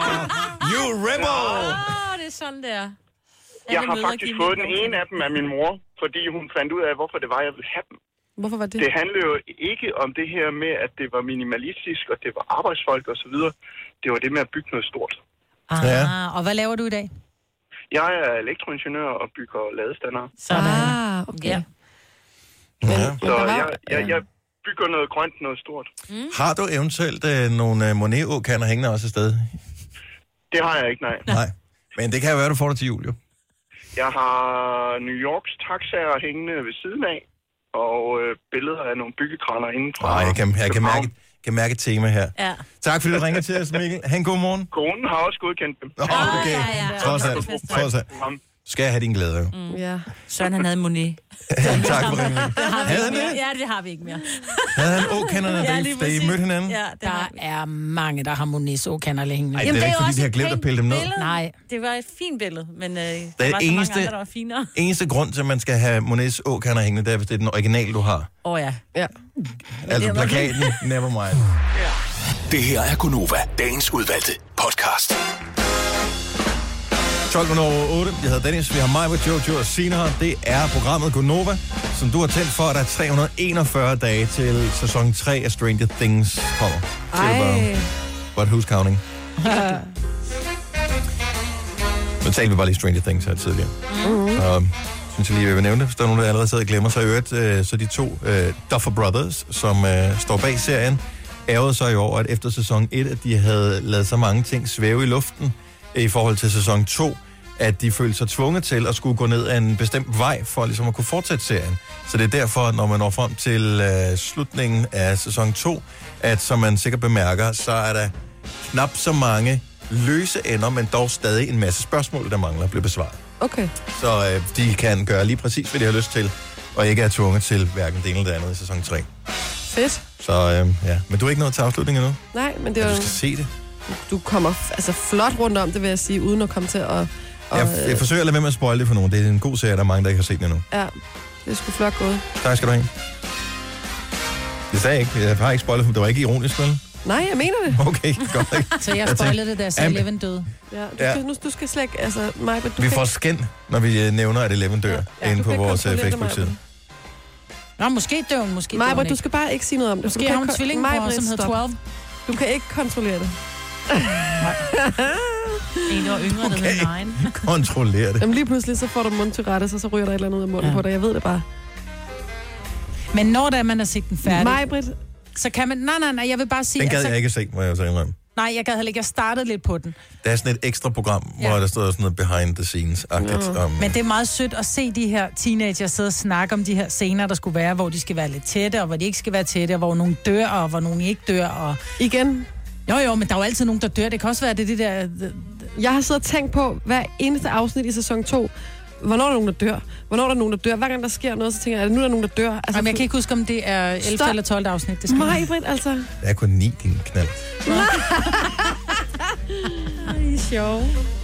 you rebel! Åh, oh, det er sådan der. Jeg har faktisk fået den ene af dem af min mor, fordi hun fandt ud af, hvorfor det var, jeg ville have dem. Hvorfor var det? Det handler jo ikke om det her med, at det var minimalistisk, og det var arbejdsfolk og så videre. Det var det med at bygge noget stort. Ah, ja. Og hvad laver du i dag? Jeg er elektroingeniør og bygger ladestander. Sådan. Ah, okay. Ja. Ja. Så jeg, jeg, jeg bygger noget grønt, noget stort. Mm. Har du eventuelt øh, nogle øh, Monet-åkander hængende også et sted? Det har jeg ikke, nej. Nej. Men det kan jo være, du får det til jul, jo. Jeg har New Yorks taxaer hængende ved siden af, og øh, billeder af nogle byggekraner inden fra... Nej, jeg kan, jeg kan mærke, kan mærke et tema her. Ja. Tak fordi du ringer til os, Mikkel. Ha' en god morgen. Konen har også godkendt dem. Oh, okay, ja, ja. trods alt. Trods alt. Skal jeg have din glæde, jo. Mm. Ja. Søren, han havde Monet. Tak for ringen. Havde han det? Ja, det har vi ikke mere. Havde han åkanderne, Ja, da, lige da I præcis. mødte hinanden? Ja, det har Der er mange, der har Monets åkander hængende. Ej, Jamen, det er det er ikke, jo fordi også de har et glemt at pænt pille dem ned. billede. Nej. Det var et fint billede, men øh, der Det var er så eneste, mange andre, der var finere. eneste grund til, at man skal have Monets åkander hængende, det er, hvis det er den original, du har. Åh oh, ja. Ja. Altså plakaten, never mind. Det her er Gunova, dagens udvalgte podcast. tolv over otte. Jeg hedder Dennis. Vi har mig med Jojo og Signe her. Det er programmet Gunova, som du har tændt for. Der er tre hundrede og enogfyrre dage til sæson tre af Stranger Things kommer. Ej. But who's counting? Nu talte vi bare lige Stranger Things her tidligere. Mm-hmm. Så synes jeg lige, jeg vil nævne det. Hvis der er nogen, der allerede sidder og glemmer sig i øvrigt, øh, så de to øh, Duffer Brothers, som øh, står bag serien, ærgede sig i år, at efter sæson et, at de havde lavet så mange ting svæve i luften i forhold til sæson to, at de følte sig tvunget til at skulle gå ned ad en bestemt vej for ligesom at kunne fortsætte serien. Så det er derfor, når man når frem til øh, slutningen af sæson to, at som man sikkert bemærker, så er der knap så mange løse ender, men dog stadig en masse spørgsmål, der mangler at blive besvaret. Okay. Så øh, de kan gøre lige præcis, hvad de har lyst til, og ikke er tvunget til hverken det ene eller det andet i sæson tre. Fedt. Så øh, ja, men du er ikke nået til afslutningen endnu? Nej, men det Ja, er du jo... skal se det. Du kommer f- altså flot rundt om det, vil jeg sige, uden at komme til at... Og, Jeg, jeg forsøger at lade være med at spoile det for nogen. Det er en god serie, der er mange, der ikke har set den endnu. Ja, det er sgu flot gået. Tak skal du have. Det sagde jeg ikke. Jeg har ikke spoilet, for det var ikke ironisk, vel? Nej, jeg mener det. Okay, godt ikke. Så jeg spoilede det, da jeg sagde Jamen, Eleven døde. Ja, du, Ja. skal, nu, du skal slet ikke... Altså, Maja, du Vi kan får ikke- skænd, når vi øh, nævner, at Eleven dør, Ja, ja, inde du på kan ikke vores øh, kontrollere det, Facebook-side. Maja. Nå, måske dør hun, måske dør Maja, hun du ikke. skal bare ikke sige noget om det. Måske Du kan har hun ikke- en tvillingbror, Maja, som hedder stop. tolv. Du kan ikke kontrollere det. En, der var yngre, der Okay. hed Nine. Kontroller det. Jamen lige pludselig, så får du mundtyrette, så, så ryger der et eller andet ud af munden Ja. på dig. Jeg ved det bare. Men når da man har set den færdig, Maja, Britt, så kan man... Nej, nej, nej, jeg vil bare sige... Den gad altså, jeg ikke se, må jeg så indrømme. Nej, jeg gad heller ikke. Jeg startede lidt på den. Der er sådan et ekstra program, Ja. hvor der står sådan noget behind the scenes-agtigt. Ja. Om, Men det er meget sødt at se de her teenager sidde og snakke om de her scener, der skulle være, hvor de skal være lidt tætte, og hvor de ikke skal være tætte, og hvor nogen dør, og hvor nogen ikke dør. Og... igen. Jo, jo, men der er jo altid nogen, der dør. Det kan også være, det, det der... Jeg har siddet og tænkt på, hver eneste afsnit i sæson to, hvornår er der nogen, der dør? Hvornår er der nogen, der dør? Hver gang der sker noget, så tænker jeg, er det nu, der er nogen, der dør? Altså, Jamen, jeg kan ikke huske, om det er ellevte Stop. eller tolvte afsnit. Det skal Maja, Britt, altså. Der er kun ni, din knald. Det er sjovt.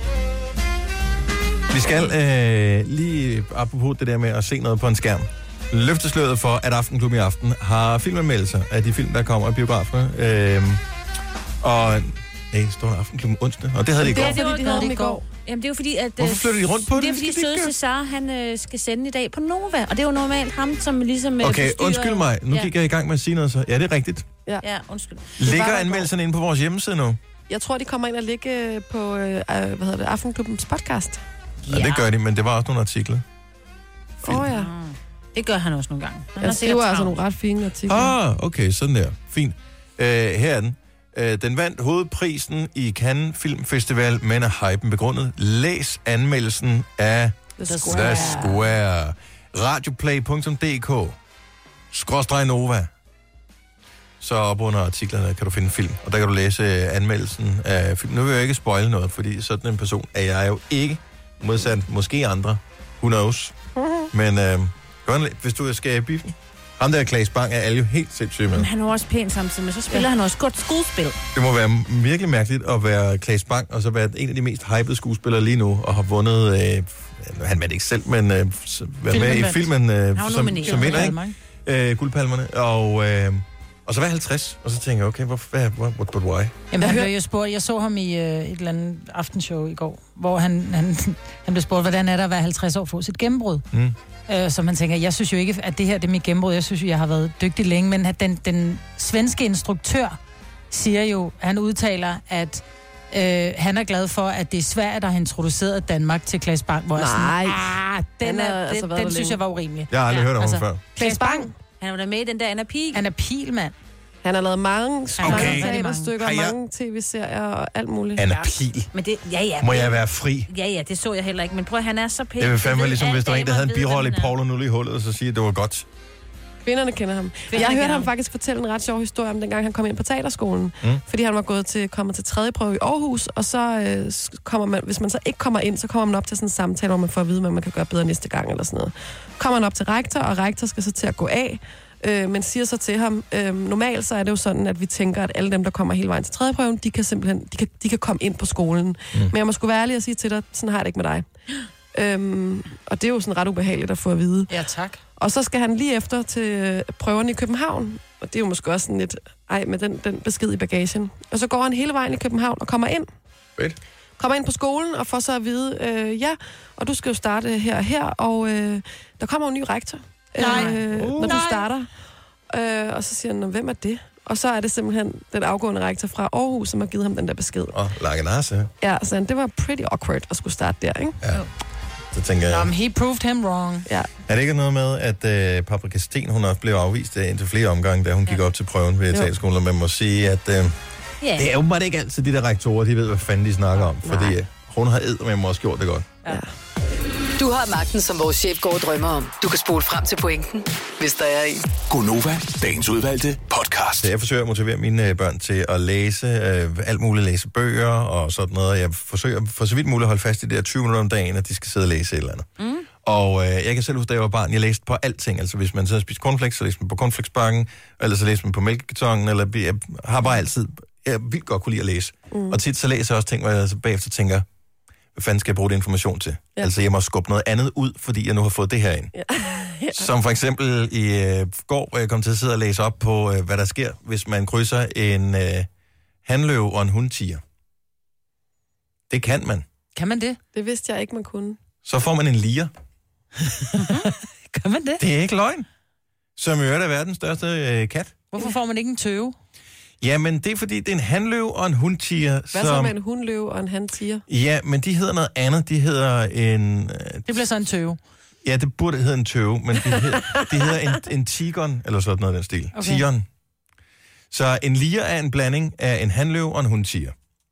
Vi skal øh, lige, apropos det der med at se noget på en skærm, løfte sløret for, at Aftenklubben i aften har filmanmeldelser af de film, der kommer af biograferne. Øh, og nej, står der Aftenklubben onsdag, og det havde de i Det går. er fordi, de havde dem i går. Jamen, det er jo fordi, at... Hvorfor øh, flytter de rundt på det? Det er Det fordi, skal de ikke søde gøre. Cesar, han øh, skal sende i dag på Nova. Og det er jo normalt ham, som ligesom... øh, Okay, forstyrrer- undskyld mig. Nu ja. gik jeg i gang med at sige noget så. Ja, det er rigtigt. Ja, undskyld. Ligger var der i anmeldelserne inde på vores hjemmeside nu? Jeg tror, de kommer ind og ligge på, øh, hvad hedder det, Aftenklubbens podcast. Ja, det gør de, men det var også nogle artikler. Åh oh, ja. Ah, det gør han også nogle gange. Han Jeg har sikkert skriver altså travlt. nogle ret fine artikler. Ah, okay, sådan der. Fint. Uh, her er den. Uh, den vandt hovedprisen i Cannes Filmfestival, men er hypen begrundet. Læs anmeldelsen af The The Square. Square. Radioplay punktum d k skråstreg Nova. Så op under artiklerne kan du finde film, og der kan du læse uh, anmeldelsen af film. Nu vil jeg ikke spoile noget, fordi sådan en person er jeg jo ikke, modsat måske andre. Who knows? Men uh, gør en, hvis du skal i biffen. Ham der Claes Bang er alle jo helt sindssyge med. Men han er jo også pæn samtidig, men så spiller ja. han også godt skuespil. Det må være virkelig mærkeligt at være Claes Bang, og så være en af de mest hypede skuespillere lige nu, og har vundet, øh, han vandt ikke selv, men øh, været med i filmen øh, som, som vinder, ikke? Øh, Guldpalmerne, og, øh, og så var jeg halvtreds, og så tænker jeg, okay, hvorfor, what, what, what, why? Jamen, han blev jo spurgt, jeg så ham i øh, et eller andet aftenshow i går, hvor han, han, han blev spurgt, hvordan er der at være halvtreds år og få sit gennembrud? Mm. Øh, så man tænker, jeg synes jo ikke, at det her det er mit gennembrud. Jeg synes jo, jeg har været dygtig længe, men at den, den svenske instruktør siger jo, han udtaler, at Øh, han er glad for, at det er Sverige, der har introduceret Danmark til Claes Bang. Hvor jeg Nej. sådan, ah, den, er, er, altså, den, den synes jeg var urimelig. Jeg har aldrig ja, hørt om altså, ham før. Claes Bang. Han var da med i den der Anna Pihl. Anna Pihl, mand. Han har lavet mange, Okay. mange teaterstykker, Har jeg- mange tv-serier og alt muligt. Anna Pihl. Men det, ja, ja, Må men- jeg være fri? Ja, ja, det så jeg heller ikke. Men prøv at han er så pæn. Det vil fandme ved være ligesom, alle hvis der var en, der havde en damer ved, birolle i hvem han er. Paul og Nulle i hullet, og så siger, at det var godt. Kvinderne kender ham. Kvinderne Jeg hørte kender ham ham. faktisk fortælle en ret sjov historie om dengang, han kom ind på teaterskolen. Mm. Fordi han var gået til, kommet til tredje prøve i Aarhus, og så øh, s- kommer man, hvis man så ikke kommer ind, så kommer man op til sådan en samtale, hvor man får at vide, hvad man kan gøre bedre næste gang, eller sådan noget. Kommer man op til rektor, og rektor skal så til at gå af, øh, men siger så til ham, øh, normalt så er det jo sådan, at vi tænker, at alle dem, der kommer hele vejen til tredje prøven, de kan simpelthen, de kan, de kan komme ind på skolen. Mm. Men jeg må sgu være ærlig og sige til dig, sådan har jeg det ikke med dig. Øhm, og det er jo sådan ret ubehageligt at få at vide. Ja, tak. Og så skal han lige efter til prøverne i København. Og det er jo måske også sådan lidt, ej, med den, den besked i bagagen. Og så går han hele vejen i København og kommer ind. Fedt. Kommer ind på skolen og får så at vide, øh, ja, og du skal jo starte her og her, og øh, der kommer en ny rektor, Nej. øh, Uh, når du nej. starter. Øh, og så siger han, hvem er det? Og så er det simpelthen den afgående rektor fra Aarhus, som har givet ham den der besked. Og lange nase. Ja, så han, det var pretty awkward at skulle starte der, ikke? Ja. Så tænker jeg... Nå, men he proved him wrong. Ja. Er det ikke noget med, at øh, Paprika Sten, hun også blev afvist øh, indtil flere omgange, da hun gik op til prøven ved teaterskolen, og man må sige, at øh, Ja. det er åbenbart ikke altid de der rektorer, de ved, hvad fanden de snakker om, fordi øh, hun har eddermame også gjort det godt. Ja. Du har magten, som vores chef går og drømmer om. Du kan spole frem til pointen, hvis der er en. Gonova, dagens udvalgte podcast. Så jeg forsøger at motivere mine øh, børn til at læse øh, alt muligt, læse bøger og sådan noget. Jeg forsøger for så vidt muligt at holde fast i det her tyve minutter om dagen, at de skal sidde og læse et eller andet. Mm. Og øh, jeg kan selv huske, da jeg var barn, jeg læste på alting. Altså hvis man så spiste cornflakes, så læste man på cornflakesbakken, eller så læste man på mælkekartonen, eller jeg har bare altid, jeg vildt godt kunne lide at læse. Mm. Og tit så læser jeg også ting, hvor jeg så bagefter tænker, hvad fanden skal jeg bruge det information til? Ja. Altså jeg må skubbe noget andet ud, fordi jeg nu har fået det her ind. Ja. Ja. Som for eksempel i øh, går, hvor jeg kom til at sidde og læse op på, øh, hvad der sker, hvis man krydser en øh, hanløve og en hundtiger. Det kan man. Kan man det? Det vidste jeg ikke, man kunne. Så får man en liger. Kan man det? Det er ikke løgn. Som i øvrigt er verdens største øh, kat. Hvorfor får man ikke en tøve? Jamen, det er fordi, det er en hanløve og en hundtiger. Hvad som... så med en hundløve og en hantiger? Ja, men de hedder noget andet. De hedder en... Øh, Det bliver så en tøve. Ja, det burde hedde en tøve, men de, hed, de hedder en, en tigon, eller sådan noget af den stil. Okay. Tigeren. Så en liger er en blanding af en hanløve og en hundtiger,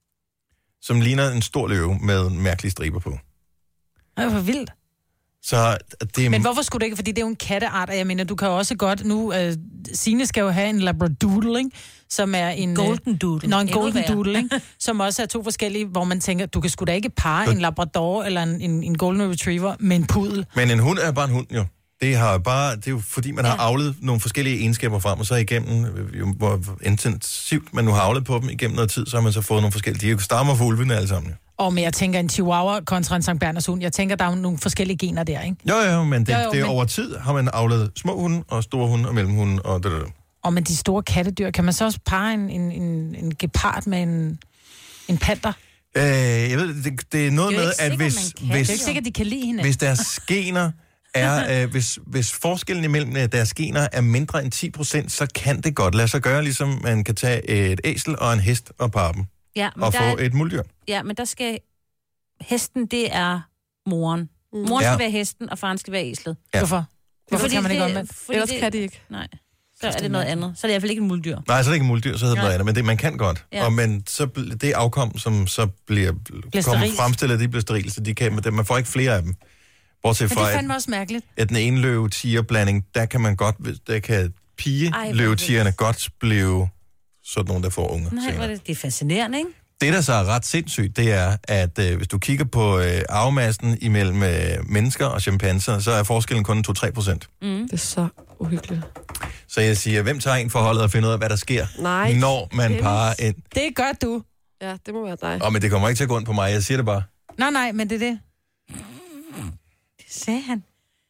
som ligner en stor løve med mærkelige striber på. Ej, hvor vildt. Så det er... Men hvorfor skulle det ikke? Fordi det er jo en katteart, og jeg mener, du kan jo også godt... Nu, øh, Signe skal jo have en labradoodle, ikke? Som er en... Golden doodle. Nå, en Endnu golden værre. doodle, ikke? Som også er to forskellige, hvor man tænker, du kan sgu da ikke parre en labrador eller en, en, en golden retriever med en pudel. Men en hund er bare en hund, jo. Det, har bare, det er jo fordi, man ja. har avlet nogle forskellige egenskaber frem, og så igennem, jo, hvor intensivt man nu har avlet på dem igennem noget tid, så har man så fået nogle forskellige. De er jo stammer fra ulvene alle sammen, jo. Og men jeg tænker en chihuahua kontra en Sankt Bernards hund. Jeg tænker, der er jo nogle forskellige gener der, ikke? Jo, jo, men det, Jo, jo, jo, det er men- over tid, har man avlet små hunde, og store hunde, og mellemhunde, og det der. Og med de store kattedyr, kan man så også parre en, en, en, en gepard med en, en panter? Øh, jeg ved, det, det er noget Det er jo med, ikke at sikkert, hvis, man kan. hvis, Det er ikke sikkert, de kan lide hinanden. hvis deres gener er, øh, hvis, hvis forskellen imellem øh, deres gener er mindre end ti procent, så kan det godt lade sig gøre, ligesom man kan tage et æsel og en hest og parre dem, Ja, men og der få er, et muldyr. ja, men der skal... Hesten, det er moren. Moren Ja. skal være hesten, og faren skal være æslet. Ja. Hvorfor? Hvorfor Fordi kan man ikke det- omvendt? fordi Ellers det- kan de ikke. Nej, så er det noget andet. Så er det i hvert fald ikke en muldyr. Nej, så er det ikke en muldyr, så hedder det Nej. noget andet, men det, man kan godt. Ja. Og men så bl- det afkom, som så bliver, bliver kommer sterilt. fremstillet, de bliver sterile, så de kan, men man får ikke flere af dem. Bortset Men det fra, er at, fandme også mærkeligt. at den ene løve-tiger-blanding, der kan man godt, hvis- der kan pige Ej, hvor løvetigerne godt blive sådan nogle, der får unger Nej, senere. hvor er det, det er fascinerende, ikke? Det, der så er ret sindssygt, det er, at øh, hvis du kigger på øh, arvemassen imellem øh, mennesker og chimpanser, så er forskellen kun to til tre procent. Mm. Det er så uhyggeligt. Så jeg siger, hvem tager en forholdet og finder ud af, hvad der sker, Nej. når man Dennis. parer ind? Det gør du. Ja, det må være dig. Åh, men det kommer ikke til at gå ondt på mig, jeg siger det bare. Nej, nej, men det er det. Det sagde han.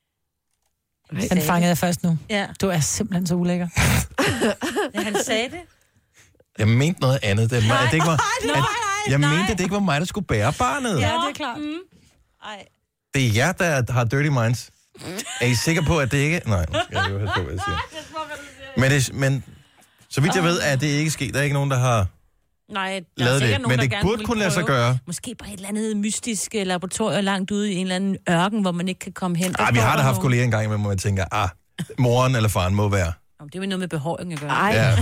Den fangede jeg først nu. Ja, Du er simpelthen så ulækker. ja han sagde det. Jeg mente noget andet. Det, nej, det ikke var, nej, at, nej, jeg nej. mente, det ikke var mig, der skulle bære barnet. Ja, det er klart. Mm. Ej. Det er jer, der har dirty minds. Er I sikre på, at det ikke... Nej, nu skal jeg jo have på, hvad jeg siger. Men, det, men så vidt jeg ved, er det ikke sket. Der er ikke nogen, der har Nej, der lavet er det. nogen, Men der det gerne burde vil kunne lade sig prøve. gøre. Måske bare et eller andet mystisk laboratorium langt ude i en eller anden ørken, hvor man ikke kan komme hen. Ej, vi har da haft kolleger engang, hvor man tænker, ah, moren eller faren må være. Det er jo noget med behåring at gøre. Ej. Ja.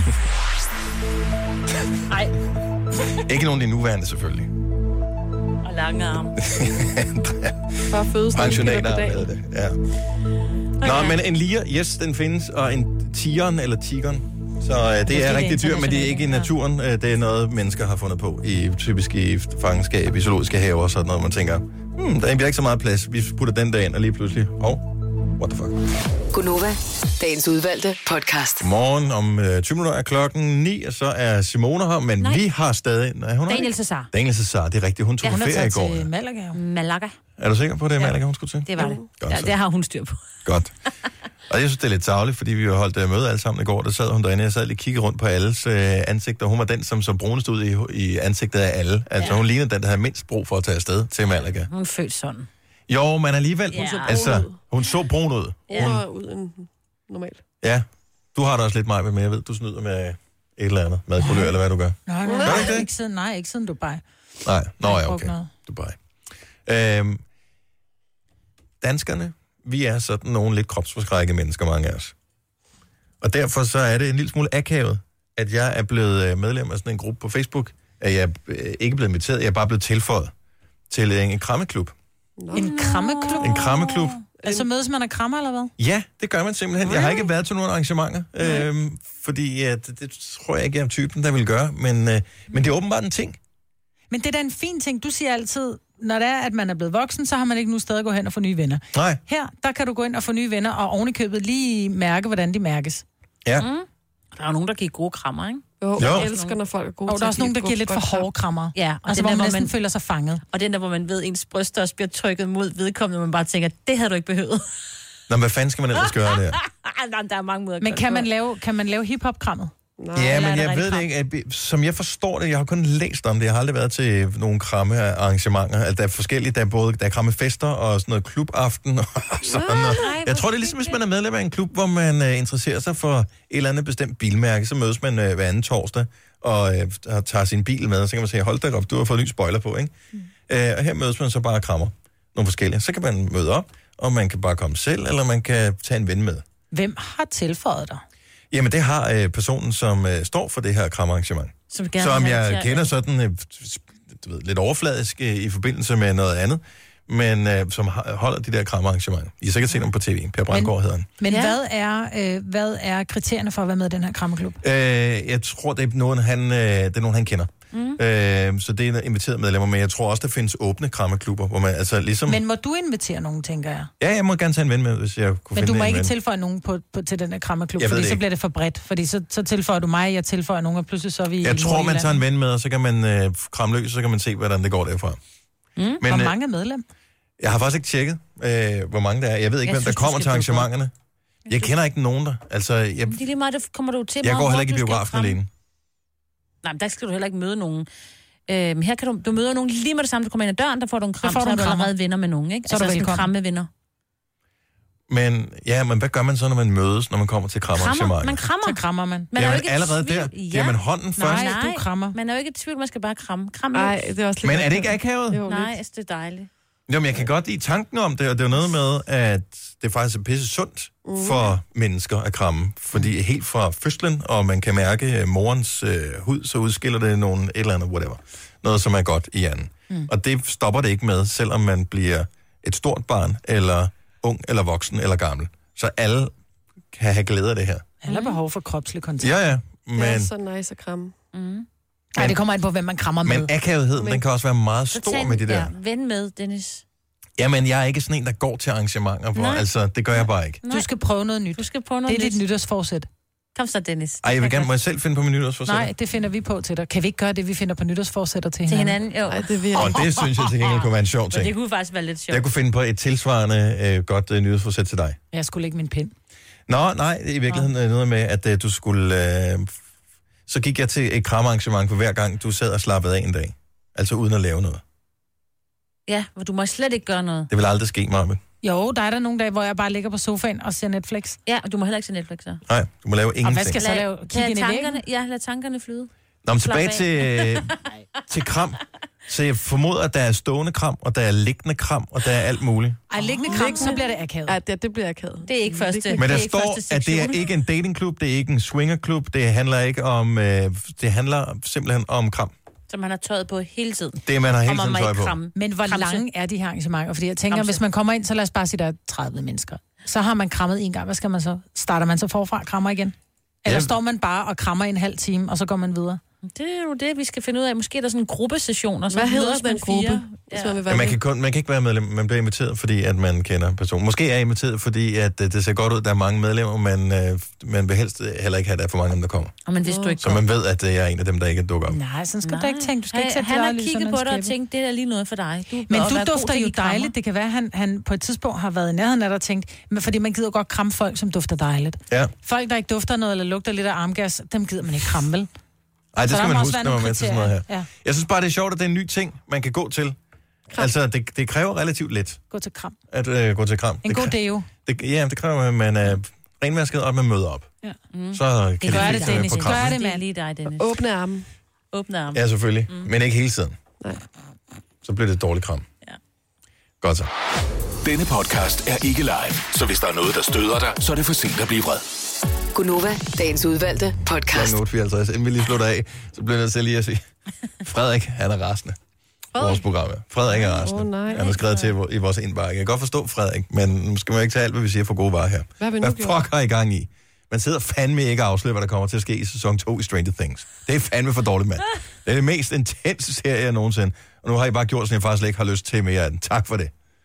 Ej. Ikke nogen af de nuværende, selvfølgelig. Og lange arme. Bare fødes pensionater med det. Ja. Nå, men en lier, yes, den findes, og en tigeren eller tigeren. Så øh, det, det er, er rigtig dyr, men det er ikke i naturen. Øh, det er noget, mennesker har fundet på, i typisk i fangenskab, i zoologiske haver og sådan noget. Man tænker, hmm, der bliver ikke så meget plads. Vi putter den der ind, og lige pludselig, oh, what the fuck. Gunova, dagens udvalgte podcast. Morgen om øh, tyve minutter er klokken ni, og så er Simone her, men Nej. vi har stadig... Nej, hun Daniel Cesar. Daniel Cesar, det er rigtigt. Hun tog Ja, hun ferie i går. til Malaga. Malaga. Er du sikker på, det er Malaga, hun skulle til? Det var det. Godt, Ja, så. det har hun styr på. Godt. Og jeg synes, det er lidt tarveligt, fordi vi har holdt uh, møde alle sammen i går. Der sad hun derinde, jeg sad lige og kiggede rundt på alles uh, ansigter. Hun var den, som så brunest ud i, i ansigtet af alle. Altså, ja. Hun lignede den, der havde mindst brug for at tage afsted til Malaga. Hun er født sådan. Jo, men alligevel. Ja. Altså, hun så brun ud. Ja. Ud end normalt. Ja, du har da også lidt mig med, men jeg ved, du snyder med et eller andet madkulør, eller hvad du gør. Nej, nej, Gør du ikke det? ikke siden, nej, ikke siden Dubai. Nej, nå Jeg har ja, brugt okay. noget. Dubai. Øhm, danskerne, vi er sådan nogle lidt kropsforskrækkede mennesker, mange af os. Og derfor så er det en lille smule akavet, at jeg er blevet medlem af sådan en gruppe på Facebook, at jeg er ikke blevet inviteret, jeg er bare blevet tilføjet til en krammeklub. Nå. En krammeklub? En krammeklub. Altså mødes man og krammer, eller hvad? Ja, det gør man simpelthen. Jeg har ikke været til nogen arrangementer, øhm, fordi ja, det, det tror jeg ikke, jeg er typen, der vil gøre, men, øh, men det er åbenbart en ting. Men det er da en fin ting. Du siger altid, når det er, at man er blevet voksen, så har man ikke nu stadig gå hen og få nye venner. Nej. Her, der kan du gå ind og få nye venner, og oven i købet lige mærke, hvordan de mærkes. Ja. Mm. Der er jo nogen, der giver gode krammer, ikke? Jo, Jo. jeg elsker, når folk er gode Og der er også nogen, der giver lidt for hårde krammer. Ja, og Altså, den hvor der, man hvor næsten man- føler sig fanget. Og den der, hvor man ved, ens bryster også bliver trykket mod vedkommende, og man bare tænker, det havde du ikke behøvet. Nå, hvad fanden skal man ellers gøre der? Nej, der er mange måder at Men gøre kan det man på. lave, kan man lave hip-hop-krammet? Ja, Eller men er det jeg rigtig ved kram? det ikke. At, som jeg forstår det, jeg har kun læst om det. Jeg har aldrig været til nogle krammearrangementer. Altså, der er forskellige. Der er både der er krammefester og sådan noget klubaften og sådan noget. Jeg tror, det er ligesom, hvis man er medlem af en klub, hvor man uh, interesserer sig for et eller andet bestemt bilmærke, så mødes man uh, hver anden torsdag og uh, tager sin bil med, og så kan man sige, hold da op, du har fået en ny spoiler på, ikke? Mm. Uh, og her mødes man så bare og krammer nogle forskellige. Så kan man møde op, og man kan bare komme selv, eller man kan tage en ven med. Hvem har tilføjet dig? Jamen, det har øh, personen, som øh, står for det her krammearrangement. Som, gerne Som vil have jeg det til- kender sådan, øh, du ved, lidt overfladisk øh, i forbindelse med noget andet, men øh, som har, holder de der krammearrangementer. I har sikkert set dem på tv. Per Brandgaard hedder han. Men Ja. ja. hvad, er, øh, hvad er kriterierne for at være med i den her krammeklub? Øh, jeg tror, det er nogen, han, øh, det er nogen, han kender. Mm. Øh, så det er inviteret medlemmer, men jeg tror også, der findes åbne krammeklubber, hvor man altså ligesom... Men må du invitere nogen, tænker jeg? Ja, jeg må gerne tage en ven med, hvis jeg kunne Men finde du må en ikke ven. tilføje nogen på, på, til den her krammerklub, Jeg ved fordi det så ikke. bliver det for bredt. Fordi så, så tilføjer du mig, jeg tilføjer nogen, og pludselig så er vi Jeg i tror, man Nordjylland. tager en ven med, og så kan man øh, kramme løs, så kan man se, hvordan det går derfra. Mm. Men, Hvor øh, mange er medlem? Jeg har faktisk ikke tjekket, øh, hvor mange der er. Jeg ved ikke, Jeg hvem der synes, du kommer skal til dukke op. arrangementerne. Jeg kender ikke nogen der. Altså, jeg, Det er lige meget, det kommer du til. jeg hvor går heller hårdt ikke i du skal biografen kramme. alene. Nej, men der skal du heller ikke møde nogen. Øhm, her kan du, du møder nogen lige med det samme, du kommer ind ad døren, der får du en kram, får så, du så en er du krammer. allerede venner med nogen, ikke? Så er du altså sådan velkommen. krammevenner. Men, ja, men hvad gør man så, når man mødes, når man kommer til Krammer, krammearrangementer? man krammer. Så krammer man. Man er jo Jamen, ikke i allerede tvivl. der? Ja. Giver man hånden Nej, først? Nej. du krammer. Man er jo ikke i tvivl, man skal bare kramme. Kramme Nej, lidt. det er også lidt... Men er det ikke akavet? Jo, Nej, lidt. altså, det er dejligt. Jo, men jeg kan godt lide tanken om det, og det er jo noget med, at det faktisk er pisse sundt for mennesker at kramme. Fordi helt fra fødslen, og man kan mærke øh, morens øh, hud, så udskiller det nogle et eller andet, whatever. Noget, som er godt i hjernen. Mm. Og det stopper det ikke med, selvom man bliver et stort barn, eller ung, eller voksen, eller gammel. Så alle kan have glæde af det her. Alle har behov for kropslig kontakt. Ja, ja, Det er men, så nice at kramme. Mm. Nej, det kommer an på, hvem man krammer med. men akavetheden, den kan også være meget Så stor tag med de der. Ja, ven med, Dennis. Jamen, jeg er ikke sådan en, der går til arrangementer, hvor, Nej. altså, det gør jeg bare ikke. Du skal prøve noget nyt. Du skal prøve Det noget er dit nyt. nytårsforsæt. Kom så, Dennis. Ej, jeg vil Det gerne, kan må jeg selv finde på min nytårsforsæt? Nej, det finder vi på til dig. Kan vi ikke gøre det, vi finder på nytårsforsætter til Til hinanden? hinanden, jo. Ej, det vil jeg. Og det synes jeg til gengæld kunne være en sjov Men ting. det kunne faktisk være lidt sjovt. Jeg kunne finde på et tilsvarende øh, godt øh, nyhedsforsæt til dig. Jeg skulle lægge min pind. Nå, nej, i virkeligheden er noget med, at øh, du skulle... Øh, så gik jeg til et krammearrangement for hver gang, du sad og slappede af en dag. Altså uden at lave noget. Ja, hvor du må slet ikke gøre noget. Det vil aldrig ske, Marve. Jo, der er der nogle dage, hvor jeg bare ligger på sofaen og ser Netflix. Ja, og du må heller ikke se Netflix, så. Nej, du må lave Og ingenting. hvad skal jeg så lave? Kigge lad ind i væggen? tankerne, ja, lad tankerne flyde. Nå, men tilbage Slap til, til kram. Så jeg formoder, at der er stående kram, og der er liggende kram, og der er alt muligt. Ej, liggende kram, så bliver det akavet. Ja, det, det bliver akavet. Det er ikke første. Men der det er står, første at det er ikke en datingklub, det er ikke en swingerklub, det handler ikke om, øh, det handler simpelthen om kram. Som man har tøjet på hele tiden. Det, man har hele Og man tiden må tøj ikke på. kramme. Men hvor Kramse. lange er de her arrangementer? Fordi jeg tænker, Kramse. hvis man kommer ind, så lad os bare sige, der er tredive mennesker. Så har man krammet en gang. Hvad skal man så? Starter man så forfra og krammer igen? Eller Ja. står man bare og krammer en halv time, og så går man videre? Det er jo det, vi skal finde ud af. Måske er der sådan en gruppesession. Og så Hvad hedder mødes man den gruppe? fire. Hvis Ja. man vil være Ja, man, med? kan kun, man kan ikke være medlem, man bliver inviteret, fordi at man kender personen. Måske er jeg inviteret, fordi at, øh, det ser godt ud, der er mange medlemmer, men øh, man vil helst heller ikke have, at der er for mange af dem, der kommer. Og men hvis du ikke Så man ved, at øh, jeg er en af dem, der ikke dukker op. Nej, sådan skal Nej. du da ikke tænke. Du skal Han- ikke sætte Han dit har eget lys kigget under på en dig og skæppe. tænkt, det er lige noget for dig. Du Men bør du være god dufter til at jo give krammer. dejligt. Det kan være, at han, han på et tidspunkt har været i nærheden af dig og tænkt, men fordi man gider godt kramme folk, som dufter dejligt. Ja. Folk, der ikke dufter noget eller lugter lidt af armgas, dem gider man ikke kramme, vel? Ej, det Så skal der man må også huske, være når man er nogle med til sådan noget her. kriterier. Ja. Jeg synes bare, det er sjovt, at det er en ny ting, man kan gå til. Altså, det, det kræver relativt lidt Gå til kram. at øh, gå til kram. En det god kræ- deo. Det, ja, det kræver, at man er renvasket, og at man møder op. Ja. Mm. Så kan Det det gør det, fleste Dennis. på Gør kram. det, Det er mand. lige dig, Dennis. Åbne arme. Åbne arme. Ja, selvfølgelig. Mm. Men ikke hele tiden. Nej. Så bliver det et dårligt kram. Ja. Godt så. Denne podcast er ikke live, så hvis der er noget, der støder dig, så er det for sent at blive vred. Gunova, dagens udvalgte podcast. Klokken otte fireoghalvtreds. Inden vi lige slutter af, så bliver jeg nødt til lige at sige, Frederik, han er rasende. Vores program. Frederik er rasende. Åh, nej. Han har skrevet til i vores indbakke. Jeg kan godt forstå Frederik, men nu skal man ikke tage alt, hvad vi siger for gode varer her. Hvad har vi nu Hvad gjort? fuck har I gang i? Man sidder fandme ikke og afslører, hvad der kommer til at ske i sæson to i Stranger Things. Det er fandme for dårligt, mand. Det er det mest intense serie, jeg nogensinde. Og nu har I bare gjort, sådan jeg faktisk slet ikke har lyst til mere af den. Tak for det.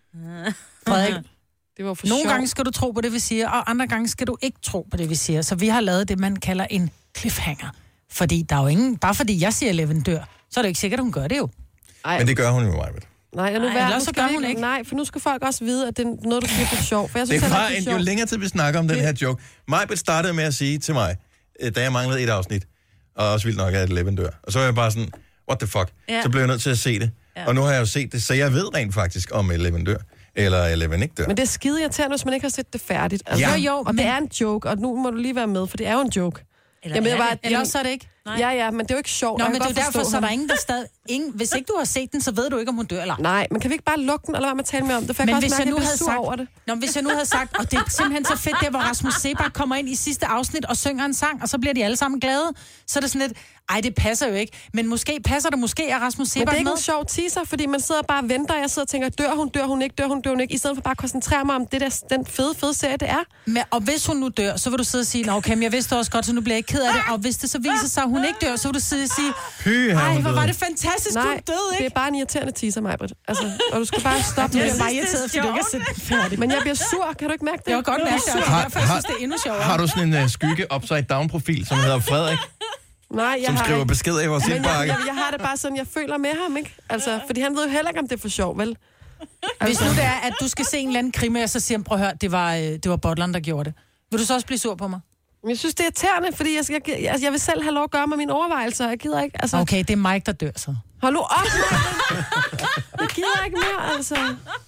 Frederik, Det var for nogle sjov. gange skal du tro på det, vi siger, og andre gange skal du ikke tro på det, vi siger. Så vi har lavet det, man kalder en cliffhanger. Fordi der er jo ingen... Bare fordi jeg siger, at Eleven dør, så er det jo ikke sikkert, at hun gør det jo. Ej, Men det gør hun jo, Majbet. nej, og nu, Ej, vær, ellers nu så skal gør vi hun ikke. Nej, for nu skal folk også vide, at det er noget, du siger for sjov. For jeg synes, Det heller var ikke, en, det er jo sjovt. længere tid, vi snakker om den her joke. Majbet startede med at sige til mig, øh, da jeg manglede et afsnit, og også vildt nok, at Eleven dør. Og så var jeg bare sådan, what the fuck? Ja. Så blev jeg nødt til at se det. Ja. Og nu har jeg jo set det, så jeg ved rent faktisk, om Eleven dør, eller Eleven ikke dør. Men det er skide irriterende, hvis man ikke har set det færdigt. Altså, Ja. jo, jo, og men... det er en joke, og nu må du lige være med, for det er jo en joke. Eller, Jeg mener er bare, det? Eller også så er det ikke. Nej. Ja, ja, men det er jo ikke sjovt. Nå, og jeg men kan det er jo godt derfor, forstå så er der ham. ingen, der stadig... Ingen, hvis ikke du har set den, så ved du ikke, om hun dør eller ej. Nej, men kan vi ikke bare lukke den, eller hvad med at tale mere om det? For jeg Men kan hvis også jeg mærke, nu at jeg havde bliver sur sagt, over det. Nå, men hvis jeg nu havde sagt, og det er simpelthen så fedt, der hvor Rasmus Sebak kommer ind i sidste afsnit og synger en sang, og så bliver de alle sammen glade, så er det sådan lidt, ej, det passer jo ikke. Men måske passer det, måske er Rasmus Men Sebak det er ikke med. en sjov teaser, fordi man sidder bare og venter, og jeg sidder og tænker, dør hun, dør hun ikke, dør hun, dør hun ikke, i stedet for bare at koncentrere mig om det der, den fede, fede serie, det er. Men, og hvis hun nu dør, så vil du sidde og sige, nå okay, men jeg vidste også godt, så nu bliver jeg ikke ked af det. Og hvis det så viser sig, at hun ikke dør, så vil du sidde og sige, Py, her ej, hun hvor døde. var det fantastisk, Nej, hun døde, det ikke? er bare en irriterende teaser, Majbrit. Altså, og du skal bare stoppe Jeg med er det. bare irriteret, fordi du ikke har set den færdig. Men jeg bliver sur, kan du ikke mærke det? Jeg var godt Jeg mærke bliver det, sur. og derfor jeg synes, det er endnu sjovere. Har du sådan en uh, skygge upside-down-profil, som hedder Frederik, Nej, jeg som har skriver ikke. beskeder i vores Men jeg, indbakke? jeg, jeg har det bare sådan, jeg føler med ham, ikke? Altså, fordi han ved jo heller ikke, om det er for sjov, vel? Hvis nu det er, at du skal se en eller anden krimi, og så siger han, prøv at høre, det var, øh, det var Butleren, der gjorde det. Vil du så også blive sur på mig? Men jeg synes, det er irriterende, fordi jeg, skal, jeg, jeg, jeg vil selv have lov at gøre med mine overvejelser. Jeg gider ikke, altså... Okay, det er Mike, der dør så. Hold nu op, Majbrit. Jeg gider ikke mere, altså.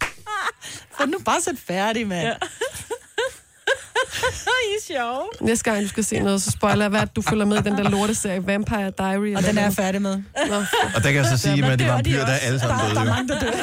Få nu bare sæt færdig, mand. Ja. I er sjov. Næste gang, du skal se noget, så spoiler jeg, hvad du følger med i den der lorteserie Vampire Diary. Og den er jeg færdig med. Nå. Og der kan jeg så sige, med de vampyrer, der er alle sammen døde. Der er jo. mange, der dør.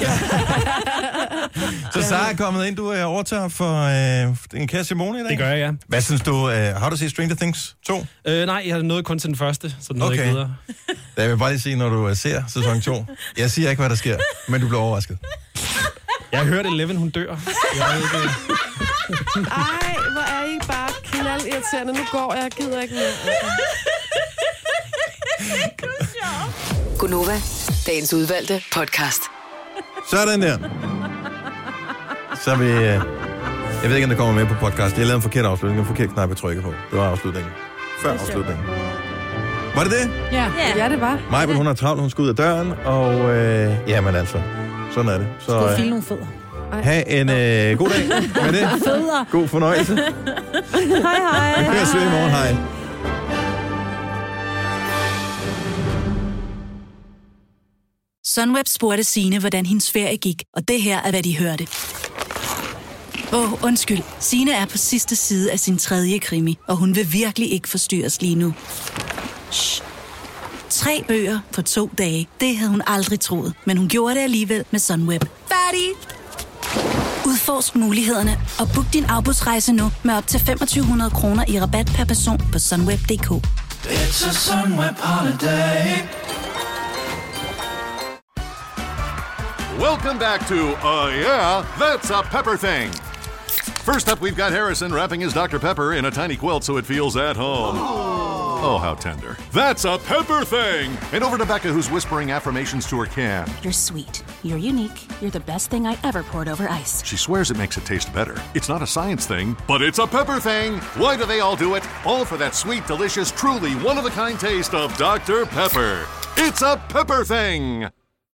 Så Sara er kommet ind, du er overtager for øh, en kære Simone i dag. Det gør jeg, ja. Hvad synes du, øh, har du set Stranger Things to? Øh, nej, jeg har nået kun til den første, så den nåede Okay. ikke videre. Jeg vil bare lige sige, når du øh, ser sæson to. Jeg siger ikke, hvad der sker, men du bliver overrasket. Jeg har hørt, at Eleven, hun dør. Jeg ved ikke, Ej, hvor er I bare knaldirriterende. Nu går jeg, jeg gider ikke mere. Gunova, dagens udvalgte podcast. Sådan der. Så er vi... Øh, jeg ved ikke, om der kommer med på podcast. Jeg lavede en forkert afslutning. En forkert knap, jeg trykker på. Det var afslutningen. Før afslutningen. Var det det? Ja. Ja, det var. Majbel, hun har travlt, hun skal ud af døren. Og øh, jamen altså, sådan er det. Så Du øh, file nogle fødder. have en øh, god dag med det. Fødder. God fornøjelse. Hej, hej. Vi høres ved i morgen. Hej. Sunweb spurgte Signe, hvordan hendes ferie gik, og det her er, hvad de hørte. Åh, oh, undskyld. Signe er på sidste side af sin tredje krimi, og hun vil virkelig ikke forstyrres lige nu. Shh. Tre bøger på to dage. Det havde hun aldrig troet. Men hun gjorde det alligevel med Sunweb. Færdig! Udforsk mulighederne og book din afbudsrejse nu med op til femogtyve hundrede kroner i rabat per person på sunweb punktum d k. It's a Sunweb holiday. Welcome back to, uh, yeah, that's a Pepper thing. First up, we've got Harrison wrapping his Doctor Pepper in a tiny quilt so it feels at home. Oh, how tender. That's a Pepper thing. And over to Becca, who's whispering affirmations to her can. You're sweet. You're unique. You're the best thing I ever poured over ice. She swears it makes it taste better. It's not a science thing, but it's a Pepper thing. Why do they all do it? All for that sweet, delicious, truly one-of-a-kind taste of Doctor Pepper. It's a Pepper thing.